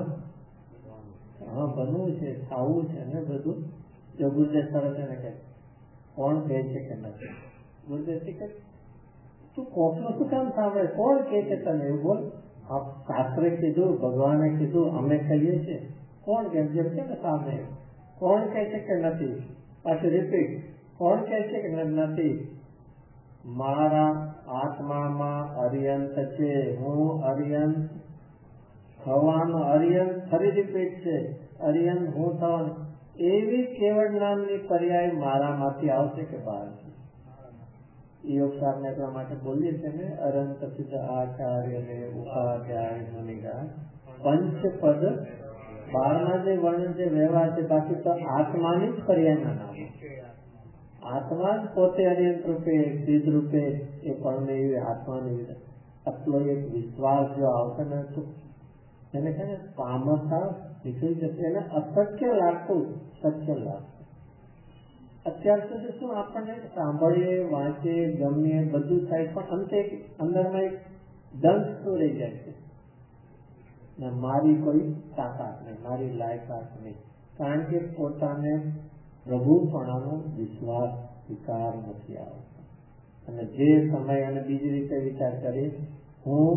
બનવું છે, ખાવું છે ને બધું. જો ગુરુદેવ સરસ એને કહે કોણ કહે છે કે નથી, ગુરુદેવ કે તું કોકનું શું કામ સાંભળે, કોણ કહે છે તને એવું બોલ. શાસ્ત્રે કીધું, ભગવાને કીધું, અમે કહીએ છીએ, કોણ કહે છે ને સામે, કોણ કહે છે કે નથી. પાછું રિપીટ, કોણ કહે છે કે નથી. મારા આત્મામાં અરિયંત છે, હું અરિયંત થવાનો, અરિયંત ફરી રિપીટ છે, અરિયંત હું થવાનું. એવી કેવળ નામની પર્યાય મારામાંથી આવશે કે બહાર. યોગ સાધના એટલા માટે બોલીએ છીએ ને, અરંત સિદ્ધ આચાર્ય ને ઉપાધ્યાય મુનિગા પંચપદ 12 જે વર્ણ જે વ્યવહાર છે, બાકી તો આત્માની જ પર્યાયના નામ. આત્મા જ પોતે અરિયંત રૂપે સિદ્ધ રૂપે એ પણ એવી આત્માની આટલો એક વિશ્વાસ જો આવશે ને તો એને કહે ને પામરતા નીકળી જશે. એને અશક્ય લાગતું શક્ય લાગતું. અત્યાર સુધી શું આપણને સાંભળીએ, વાંચીએ, ગમીએ, બધું થાય, પણ અંતે અંદરમાં એક દંશ તો રહી જાય છે ને, મારી કોઈ તાકાત નહીં, મારી લાયકાત નહીં. કારણ કે પોતાને પ્રભુપણાનો વિશ્વાસ વિકાર નથી આવતો. અને જે સમય અને બીજી રીતે વિચાર કરીએ, હું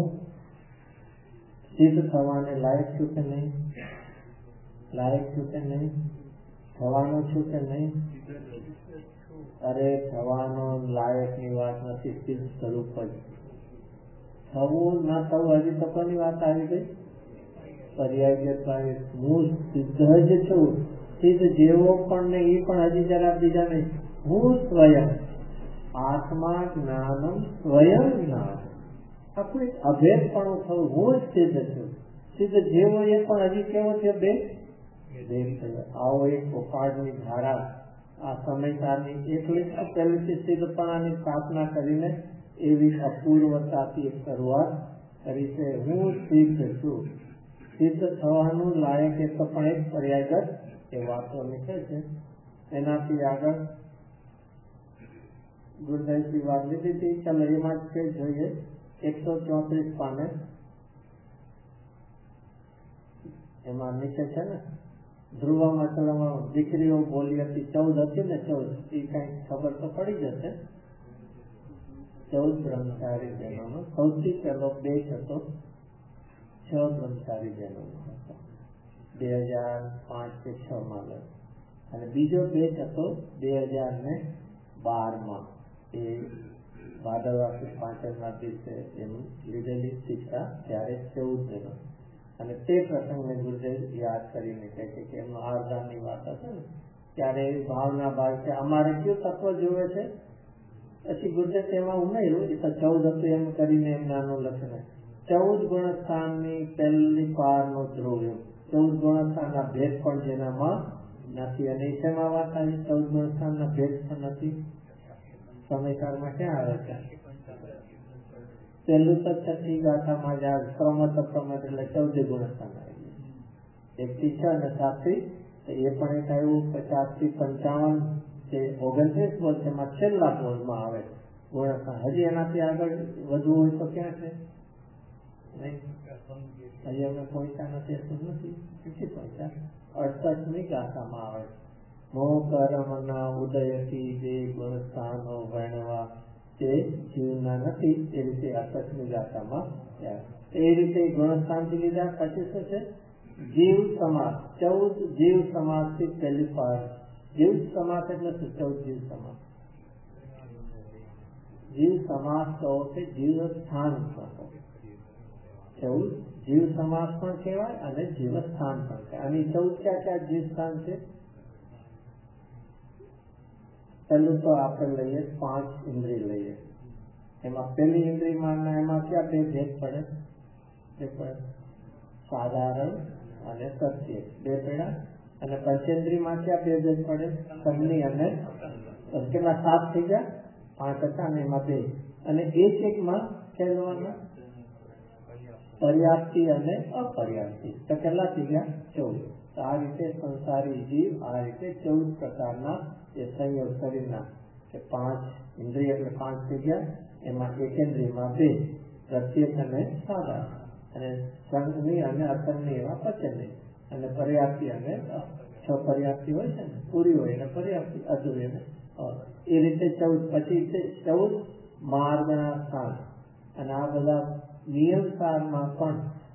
સિદ્ધ થવાને લાયક છું કે નહીં, લાયક છું કે નહીં, થવાનો છું કે નહીં. અરે થવાનો લાયકની વાત નથી, સિદ્ધ સ્વરૂપ જ. થવું ના થવું હજી તો કોની વાત આવી ગઈ, પર્યાય. હું સિદ્ધ જ છું, સિદ્ધ જેવો પણ નહીં, એ પણ હજી જરા બીજા નહીં. હું સ્વયં આત્મા જ્ઞાનમ સ્વયં જ્ઞાન, આપણે અભેદપણું થવું. હું જ સિદ્ધ છું, સિદ્ધ જેવો એ પણ હજી કેવો છે, બે. આવો એક ઉપાડની ધારા આ સમયકાળની એકલી પહેલીથી સિદ્ધપણાની સ્થાપના કરીને એવી અપૂર્વતાથી એક શરૂઆત કરી છે. હું સિદ્ધ છું, સિદ્ધ થવાનું લાયક એ તો પણ એક પર્યાયગત એ વાતો નીકળે છે. એનાથી આગળ ગુરુદેવથી વાત લીધી હતી. ચાલો એમાં જ જોઈએ 134 પાને એમાં નીચે છે ને, ધ્રુવમાં ચડવામાં દીકરીઓ બોલી હતી, 14 હતી ને, 14 એ કઈ ખબર તો પડી જશે. 14 બ્રહ્મચારી બહેનોનો સૌથી પહેલો બેચ હતો, 6 બ્રહ્મચારી બહેનોનો હતો 2005 કે 6 માં, અને બીજો બેચ હતો 2012 એ ભાદરવા પાંચમના દિવસે એનું લીધેલી શિક્ષા, ત્યારે 14 બહેનો. અને તે પ્રસંગને ગુરુદેવ યાદ કરીને કહે છે કે એમનો આરદાનની વાત હશે ને ત્યારે ભાવના ભાવ છે, અમારે કયું તત્વ જોવે છે. પછી ગુરુદેવ તેમાં ઉમેર્યું, એ તો 14 હતું એમ કરીને એમ નાનું લખને 14 ગુણસ્થાનની પહેલી પારનો ધ્રુવ, 14 ગુણસ્થાનના ભેદ પણ જેનામાં નથી. અને એમાં વાત આવી 14 ગુણસ્થાનના ભેદ પણ નથી. સમયકાળમાં ક્યાં આવે છે, પહેલું તો છઠ્ઠી ગાથામાં જ પ્રમત એટલે 14 ગુણસ્થાન આવી, 1 થી 6 અને 7 થી એ પણ એક આવ્યું, 50 થી 55 કે 29 બોલ તેમાં છેલ્લા બોલમાં આવે ગુણસ્થાન. હજી એનાથી આગળ વધવું હોય તો ક્યાં છે, નહીં હજી અમે પહોંચ્યા નથી, એટલું નથી, કેટલી પહોંચ્યા 68મી ગાથામાં આવે. મોકરમના ઉદયથી જે ગુણસ્થાનો વર્ણવા તે જીવના નથી, એ રીતે 68મી ગાથામાં એ રીતે ગુણસ્થાનથી લીધા. પછી શું છે, જીવ સમાસ, 14 જીવ સમાસથી પહેલી પાર. જીવ સમાસ એટલે શું, 14 જીવ સમાસ. જીવ સમાસ કહો કે જીવ સ્થાન કહો, એવું જીવ સમાસ પણ કહેવાય અને જીવ સ્થાન પણ કહેવાય. અને 14 ક્યાં જીવ સ્થાન છે? પેલું તો આપણે લઈએ 5 ઇન્દ્રિય લઈએ, એમાં પેલી ઇન્દ્રિયમાં એમાં ક્યાં બે ભેદ પડે? સાધારણ અને સત્ય બે પેડા. અને પંચેન્દ્રિયમાં ક્યાં બે ભેદ પડે? સંજ્ઞી અને કેટલા 7 થઈ ગયા? 5 હતા અને એમાં 2. અને એકમાં કહેવાના પર્યાપ્તિ અને અપર્યાપ્તિ, તો કેટલા થઈ ગયા? 14. તો આ રીતે સંસારી જીવ આ રીતે 14 પ્રકારના જે સંયોગ શરીરના કે 5 ઇન્દ્રિય એટલે 5 થઈ ગયા, એમાં એકેન્દ્રિયમાં 2 પ્રત્યેક અને સાધારણ, અને સંજ્ઞી અને અસંજ્ઞી એવા પંચેન્દ્રિય, અને પર્યાપ્તિ અને 6 પર્યાપ્તિ હોય છે ને, પૂરી હોય અને પર્યાપ્તિ અધૂરી ને એ રીતે 14. પછી 14 માર્ગના સ્થાન, અને આ બધા નિયમ સારમાં પણ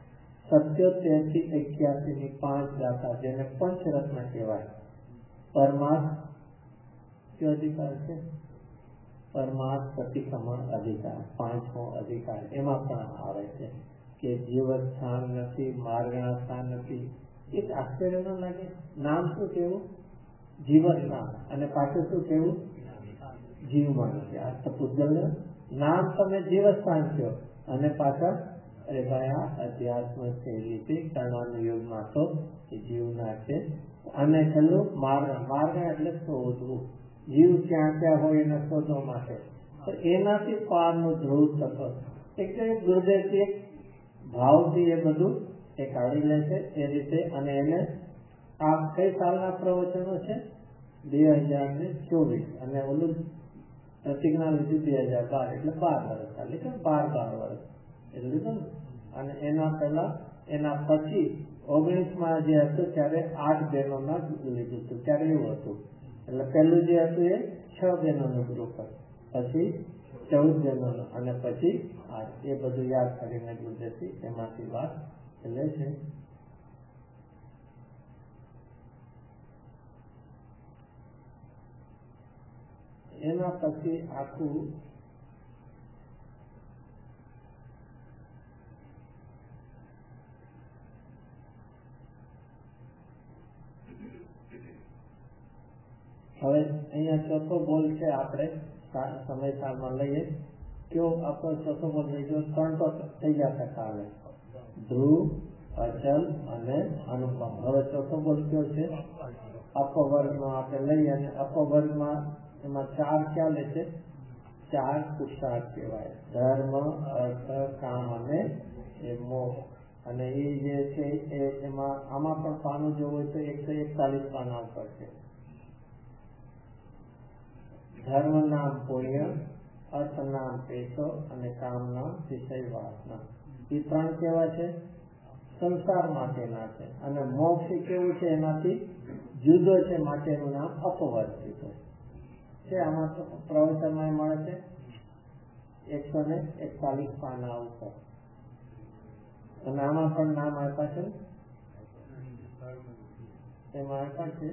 77 થી 81 ની 5 ગાથા જેને પંચરત્ન કહેવાય. પરમાર્થ કયો અધિકાર છે? પરમાર્થ પ્રતિક્રમણ અધિકાર, 5મો અધિકાર એમાં પણ આવે છે કે જીવ સ્થાન નથી, માર્ગના સ્થાન નથી. એક આશ્ચર્ય ન લાગે? નામ શું કેવું? જીવસ્થાન, અને પાછું શું કેવું? જીવમાં નથી. આ તો પૂજ્ય નામ તમે જીવસ્થાન કહો અને પાછા અરે ભાઈ આ અધ્યાત્મ શૈલીથી કર્ણાનુયોગમાં તો એ જીવના છે. અને છેલ્લું માર્ગ એટલે શોધવું, જીવ ક્યાં ક્યાં હોય એને શોધવા માટે. તો એનાથી પારનું ધ્રુવ થતો એટલે ગુરુદેવથી એક ભાવથી એ બધું એ કાઢી લે છે એ રીતે. અને એને આ કઈ સાલના પ્રવચનો છે? 2024. અને ઓલું પ્રતિજ્ઞા લીધી 2012, એટલે 12 વર્ષ ખાલી કે 12 વર્ષ એટલે લીધું ને. અને એના પહેલા એના પછી 19માં જે હતું ત્યારે 8 બહેનોના લીધું હતું, ત્યારે એવું હતું. એટલે પહેલું જે હતું એ 6 બહેનોનું ગ્રુપ હતું, પછી 14 બહેનોનું, અને પછી 8. એ બધું યાદ કરીને ગુરુદેવથી એમાંથી વાત લે છે. એના પછી આખું હવે અહીંયા ચોથો બોલ છે, આપણે સમય સારમાં લઈએ. કયો આપણો ચોથો બોલ રહી ગયો? 3 તો થઈ ગયા કાલે, ધ્રુવ, અચલ અને અનુપમ. હવે ચોથો બોલ કયો છે? અપવર્ગનો આપણે લઈએ, અને અપવર્ગમાં એમાં 4 ક્યાં લે છે? 4 પુરુષાર્થ કહેવાય: ધર્મ, અર્થ, કામ અને મોક્ષ. અને એ જે છે એમાં આમાં પણ પાનું જોવું હોય તો 141 પાના ઉપર છે. ધર્મ નામ પુણ્ય, અર્થ નામ પેશો અને કામ નામ વિષય વાસના. એ 3 કેવા છે? સંસાર માટેના છે. અને મોક્ષ કેવું છે? એનાથી જુદો છે, માટેનું નામ અપવર્ગ છે. આમાં તો પ્રવચનમાં મળે છે 141 પાના ઉપર. અને આમાં પણ નામ આપ્યા છે, એમાં આપ્યા છે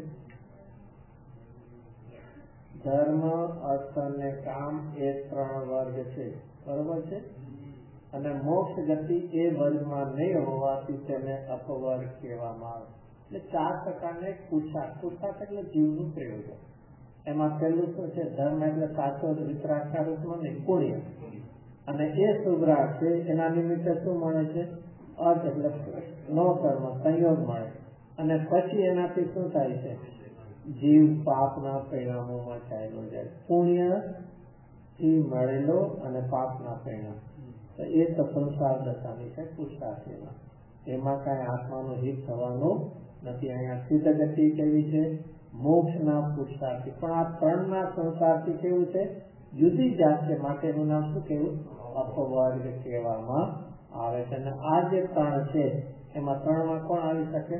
ધર્મ, અર્થ અને કામ એ 3 વર્ગ છે, બરોબર છે. અને મોક્ષ ગતિ એ વર્ગમાં નહીં હોવાથી તેને અપવર્ગ કહેવામાં આવે. એટલે 4 પ્રકારને પુરુષાર્થ એટલે જીવનું પ્રયોજન. એમાં પહેલું શું છે? ધર્મ એટલે સાચો વિતરાગના રૂપમાં નહીં, પુણ્ય. અને એ શુભરાગ છે, એના નિમિત્તે શું મળે છે? અર્થ એટલે નો કર્મ સંયોગ મળે. અને પછી એનાથી શું થાય છે? જીવ પાપના પરિણામોમાં ચાલ્યો જાય. પુણ્ય થી મળેલો અને પાપના પરિણામ, તો એ તો સંસાર દશાની છે પુરુષાર્થીમાં. એમાં કઈ આત્માનું હિત થવાનું નથી. અહીંયા સિદ્ધ ગતિ કેવી છે? મોક્ષના પુરુષાર્થી. પણ આ 3ના સંસારથી કેવું છે? જુદી જાત છે, માટેનું નામ શું કેવું? અપવર્ગ કહેવામાં આવે છે. અને આ જે 3 છે એમાં 3માં કોણ આવી શકે?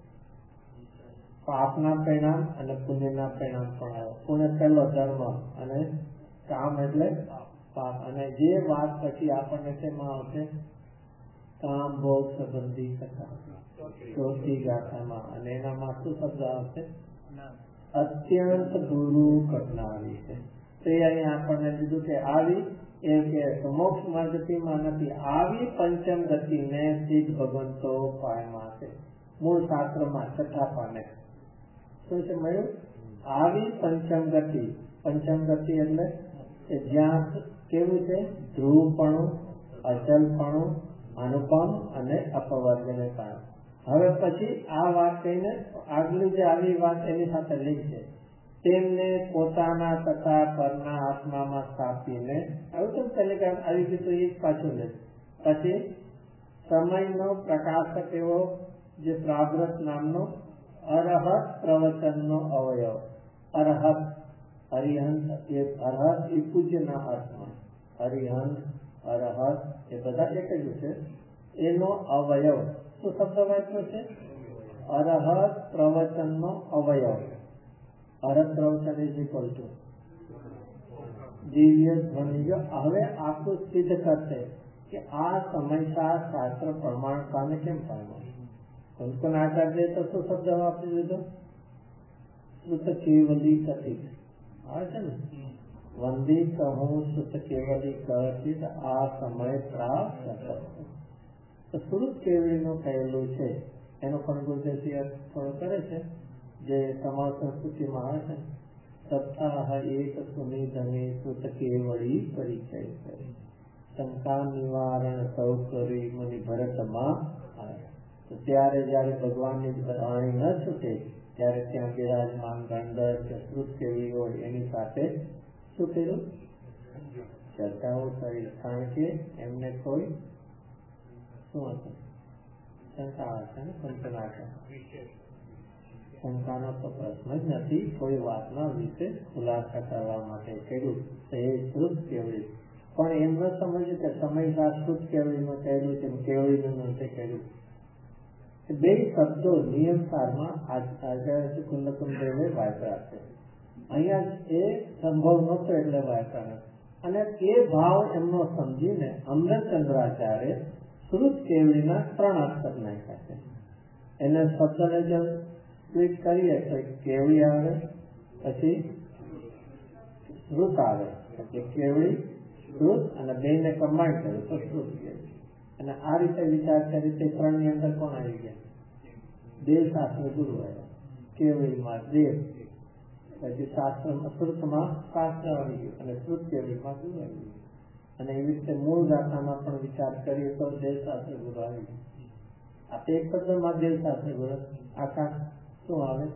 પાપના પરિણામ અને પુણ્યના પરિણામ પણ આવે. પુણ્ય પહેલો ધર્મ અને કામ એટલે પાપ. અને જે વાત પછી આપણને શેમાં આવશે? કામ ભોગ સંબંધી કથા, ચોથી ગાથામાં. અને એનામાં શું શબ્દ આવશે? અત્યંત ગુરુ કરનારી છે. તો એ અહીંયા આપણને લીધું કે આવી એ કે મોક્ષ માર્ગતિમાં નથી, આવી પંચમ ગતિને સિદ્ધ ભગવંતો પામ્યા છે. મૂળ શાસ્ત્રમાં છઠ્ઠા પાને શું છે મળ્યું? આવી પંચમ ગતિ. પંચમ ગતિ એટલે કે જ્યાં કેવું છે? ધ્રુવપણું, અચલપણું, અનુપમ અને અપવર્જનતા. હવે પછી આ વાત કહીને આગલી જે આવી વાત એની સાથે લિંક છે. તેમને પોતાના તથા પરના આત્મામાં સ્થાપીને આવું તો આવી ગયું તો એ પાછું લે. પછી સમયનો પ્રકાશક એવો જે પ્રાગ્રત નામનો અરહત પ્રવચનનો અવયવ. અરહત અરિહંત એ અરહત એ પૂજ્યના અર્થમાં. અરિહંત અરહત એ બધા એક જ છે. એનો અવયવ શું શબ્દ વાંચ્યો છે? અરહત પ્રવચનનો અવયવ. અરહત પ્રવચન ઇઝ ઇક્વલ ટુ દિવ્ય ધ્વનિ. હવે આખું સિદ્ધ કરશે કે આ સમયસર શાસ્ત્ર પ્રમાણતાને કેમ પામ્યો. ઉनको આચાર્ય તો શું શબ્દ વાપરી લીધો? શ્રુત કેવલી કથિત આવે છે ને, વંદી કહું શ્રુત કેવલી કથિત આ સમય પ્રાપ્ત. તો શ્રુત કેવલીનું કહેલું છે એનો પણ ગુરુદેવજી થોડો કરે છે, જે સમાજ સંસ્કૃતિમાં આવે છે. સપ્તાહ એક સુની ધની શ્રુત કેવળી પરિચય છે, શંકા નિવારણ સૌ કરી મુનિ ભરતમાં આવે. તો ત્યારે જયારે ભગવાનની વાણી ન છૂટે ત્યારે ત્યાં બિરાજમાન ગંધર્વ કે શ્રુત કેવળી હોય એની સાથે શું કર્યું? ચર્ચાઓ કરી. કારણ કે એમને કોઈ શું હતું? શંકા હશે ને, પંચનાશા. શંકાનો તો પ્રશ્ન જ નથી. કોઈ વાતના વિશે ખુલાસા કરવા માટે કર્યું તો એ શ્રુત કેવળી. પણ એમ ન સમજ્યું કે સમયસર શ્રુત કેવળીમાં કહેલું છે, કેવળીનું નથી કર્યું. બે શબ્દો નિયમસારમાં આચાર્ય કુંદકુંદેવે વાપર્યા છે. અહીંયા એ સંભવ નહોતો એટલે વાપર્યા. અને એ ભાવ એમનો સમજીને અમૃતચંદ્રાચાર્ય શ્રુત કેવળીના 3 અક્ષર નાખ્યા છે. એને શબ્દને જો સ્પ્લિટ કરીએ તો કેવળી આવે, પછી શ્રુત આવે, પછી કેવળી શ્રુત, અને બેને કમ્બાઈન કર્યું તો શ્રુત કેવળી. અને આ રીતે વિચાર કરી તે 3 ની અંદર કોણ આવી ગયા? દેવ શાસ્ત્ર ગુરુ આવ્યા. કેવળીમાં દેવ, પછી શાસ્ત્રમાં શ્રુતમાં શાસ્ત્ર આવી ગયું, અને શ્રુત કેવળીમાં ગુરુ આવી ગયું. અને એવી રીતે મૂળ ગાથામાં પણ વિચાર કરીએ તો દેવ શાસ્ત્ર ગુરુ આવી ગયું. આ એક શબ્દમાં દેવ શાસ્ત્ર ગુરુ. આખા શું આવે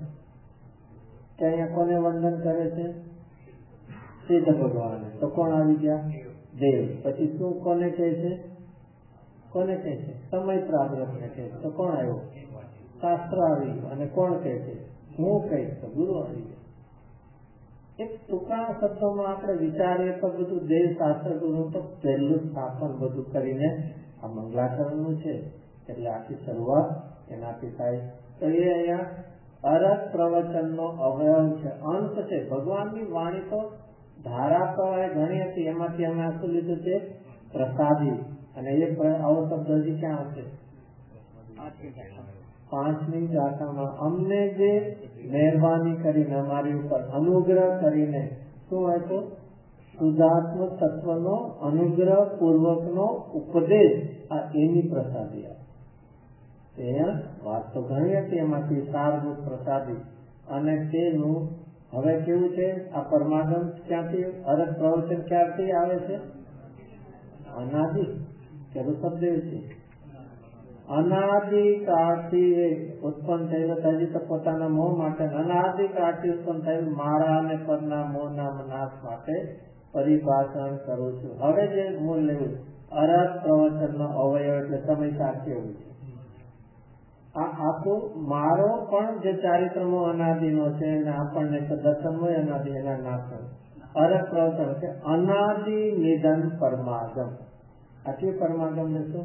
કે અહીંયા કોને વંદન કરે છે? સિદ્ધ ભગવાન. તો કોણ આવી ગયા? દેવ. પછી શું કોને કહે છે? કોને કહે છે? સમય પ્રાગ્રત ને કહે. તો કોણ આવ્યો? શાસ્ત્ર આવી ગયું. અને કોણ કહે છે? હું કહીશ તો ગુરુ આવી ગયો. એક ટૂંકા શબ્દોમાં આપણે વિચારીએ તો બધું દેવ શાસ્ત્ર ગુરુ તો પહેલું સ્થાપન બધું કરીને આ મંગલાચરણનું છે. એટલે આખી શરૂઆત એનાથી થાય. તો એ અહીંયા અરસ પ્રવચનનો અવયવ છે, અંત છે. ભગવાનની વાણી તો ધારા પ્રવાહ ઘણી હતી, એમાંથી અમે આખું લીધું છે પ્રસાદી. અને એ આવો શબ્દ હજી ક્યાં આવશે? 5મી ગાથામાં અમને જે મહેરબાની કરીને અમારી ઉપર અનુગ્રહ કરીને શું આપ્યો? શુદ્ધાત્મ તત્વનો અનુગ્રહ પૂર્વકનો ઉપદેશ. આ એની પ્રસાદી આપે. વાત તો ઘણી હતી, એમાંથી સારભૂત પ્રસાદી. અને તેનું હવે કેવું છે? આ પરમાગમ ક્યાંથી? અરસ પ્રવચન ક્યાંથી આવે છે? અનાદિ. પેલું શબ્દ છે અનાદિ કાળથી ઉત્પન્ન થયેલો. હજી તો પોતાના મોહ માટે અનાદિ કાળથી ઉત્પન્ન થયેલું મારા અને પરના મોહના નાશ માટે પરિભાષણ કરું છું. હવે જે મૂળ લેવું અરસ પ્રવચનનો અવયવ એટલે સમય સાથે એવું છે. આ આખું મારો પણ જે ચારિત્રમો અનાદિનો છે, અને આપણને દસમો અનાદિ એના નાશ. અરસ પ્રવચન છે અનાદિ નિધન પરમાગમ. આટલી પરમાગમ ને શું?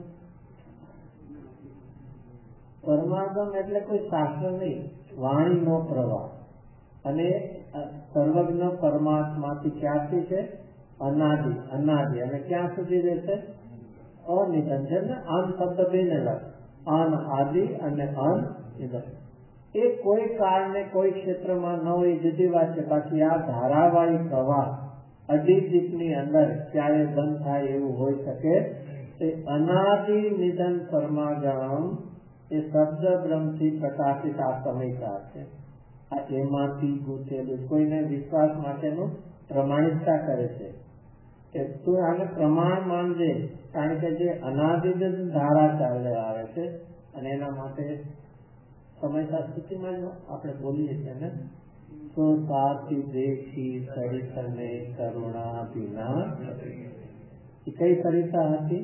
પરમાગમ એટલે કોઈ શાસ્ત્ર નહીં, વાણીનો પ્રવાહ. અને સર્વજ્ઞ પરમાત્માથી ક્યાંથી છે? અનાદિ. અનાદિ અને ક્યાં સુધી રહેશે? અનિધન. છે ને અન શબ્દ બેને લાગે. અન આદિ અને અન નિધન. એ કોઈ કાળને કોઈ ક્ષેત્રમાં ન હોય જુદી વાત છે. બાકી આ ધારાવાહી પ્રવાહ અઢી દીપની અંદર ક્યારે બંધ થાય એવું હોઈ શકે તે અનાદિ નિધન પરમાગમ એ શબ્દ બ્રહ્મથી પ્રકાશિત આ સમયકાર છે. આ એમાંથી ગૂંથેલું કોઈને વિશ્વાસ માટેનું પ્રમાણિકતા કરે છે કે તું આને પ્રમાણ માનજે, કારણ કે જે અનાદિ ધારા ચાલ્યા આવે છે અને એના માટે સમયસાર સ્થિતિમાં જો આપણે બોલીએ છીએ ને તો સાથી દેખી સરિતને કરુણા વિના. એ કઈ સરિતા હતી?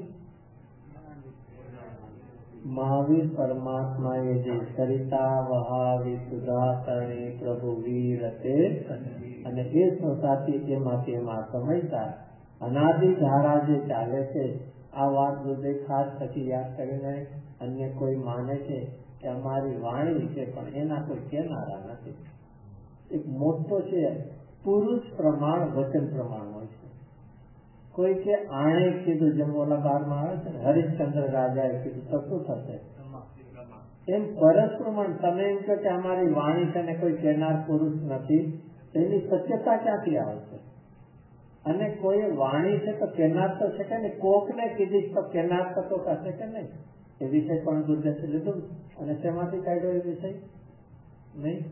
મહાવીર પરમાત્માએ જે સરિતા વહાવી સુધાતણી પ્રભુ વીર તે, અને એ સાથી એમાંથી એમાં સમજતા અનાદિ ધારા જે ચાલે છે. આ વાત બધે ખાસ પછી યાદ કરીને અન્ય કોઈ માને છે કે અમારી વાણી છે પણ એના કોઈ કહેનારા નથી. એક મોટો છે પુરુષ પ્રમાણ વચન પ્રમાણ હોય છે. કોઈ કે આણે કીધું, જેમ ઓલા બારમાં આવે છે ને હરિશ્ચંદ્ર રાજાએ કીધું તો શું થશે? એમ પરસ પ્રમાણ તમે એમ કહો કે અમારી વાણી છે ને કોઈ કહેનાર પુરુષ નથી, તેની સત્યતા ક્યાંથી આવશે? અને કોઈ વાણી છે તો કહેનાર તો છે કે નહીં, કોકને કીધી તો કહેનાર તો થશે કે નહીં? એ વિષય પણ ગુરુદેશે લીધું અને શેમાંથી કાઢ્યો એ વિષય નહીં?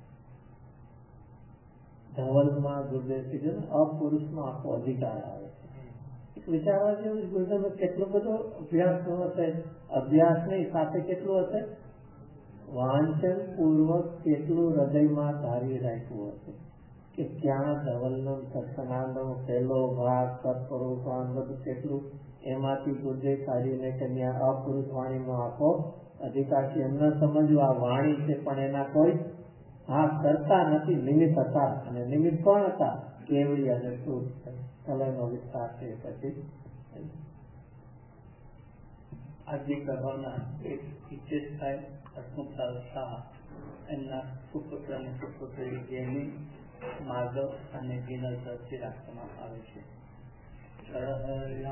ધવલમાં ગુરુદેવ કીધું અપુરુષનો આખો અધિકાર આવે છે. વિચારવા જેવું ગુરુદેવ કેટલો બધો અભ્યાસ હશે, અભ્યાસ ની સાથે કેટલું હશે વાંચન પૂર્વક કેટલું હૃદયમાં ધારી રાખ્યું હશે કે ક્યાં ધવલનો સત્સંગાનો પહેલો ભાગ સત્પુરુષ બધું કેટલું એમાંથી ગુરુદેવ કાઢીને કે ત્યાં અપુરુષ વાણીનો આખો અધિકાર છે. એમ ન સમજવું આ વાણી છે પણ એના કોઈ કરતા નથી, નિમિત્ત હતા. અને નિમિત્ત કોણ હતા? કેવડી અને સુખ કલયનો વિસ્તાર છે. પછી આજે કરવાના એક હિતેશ થાય હસમુખલાલ શાહ, એમના સુપુત્ર અને સુપુત્રી જેની માધવ અને જીનલ તરફથી રાખવામાં આવે છે.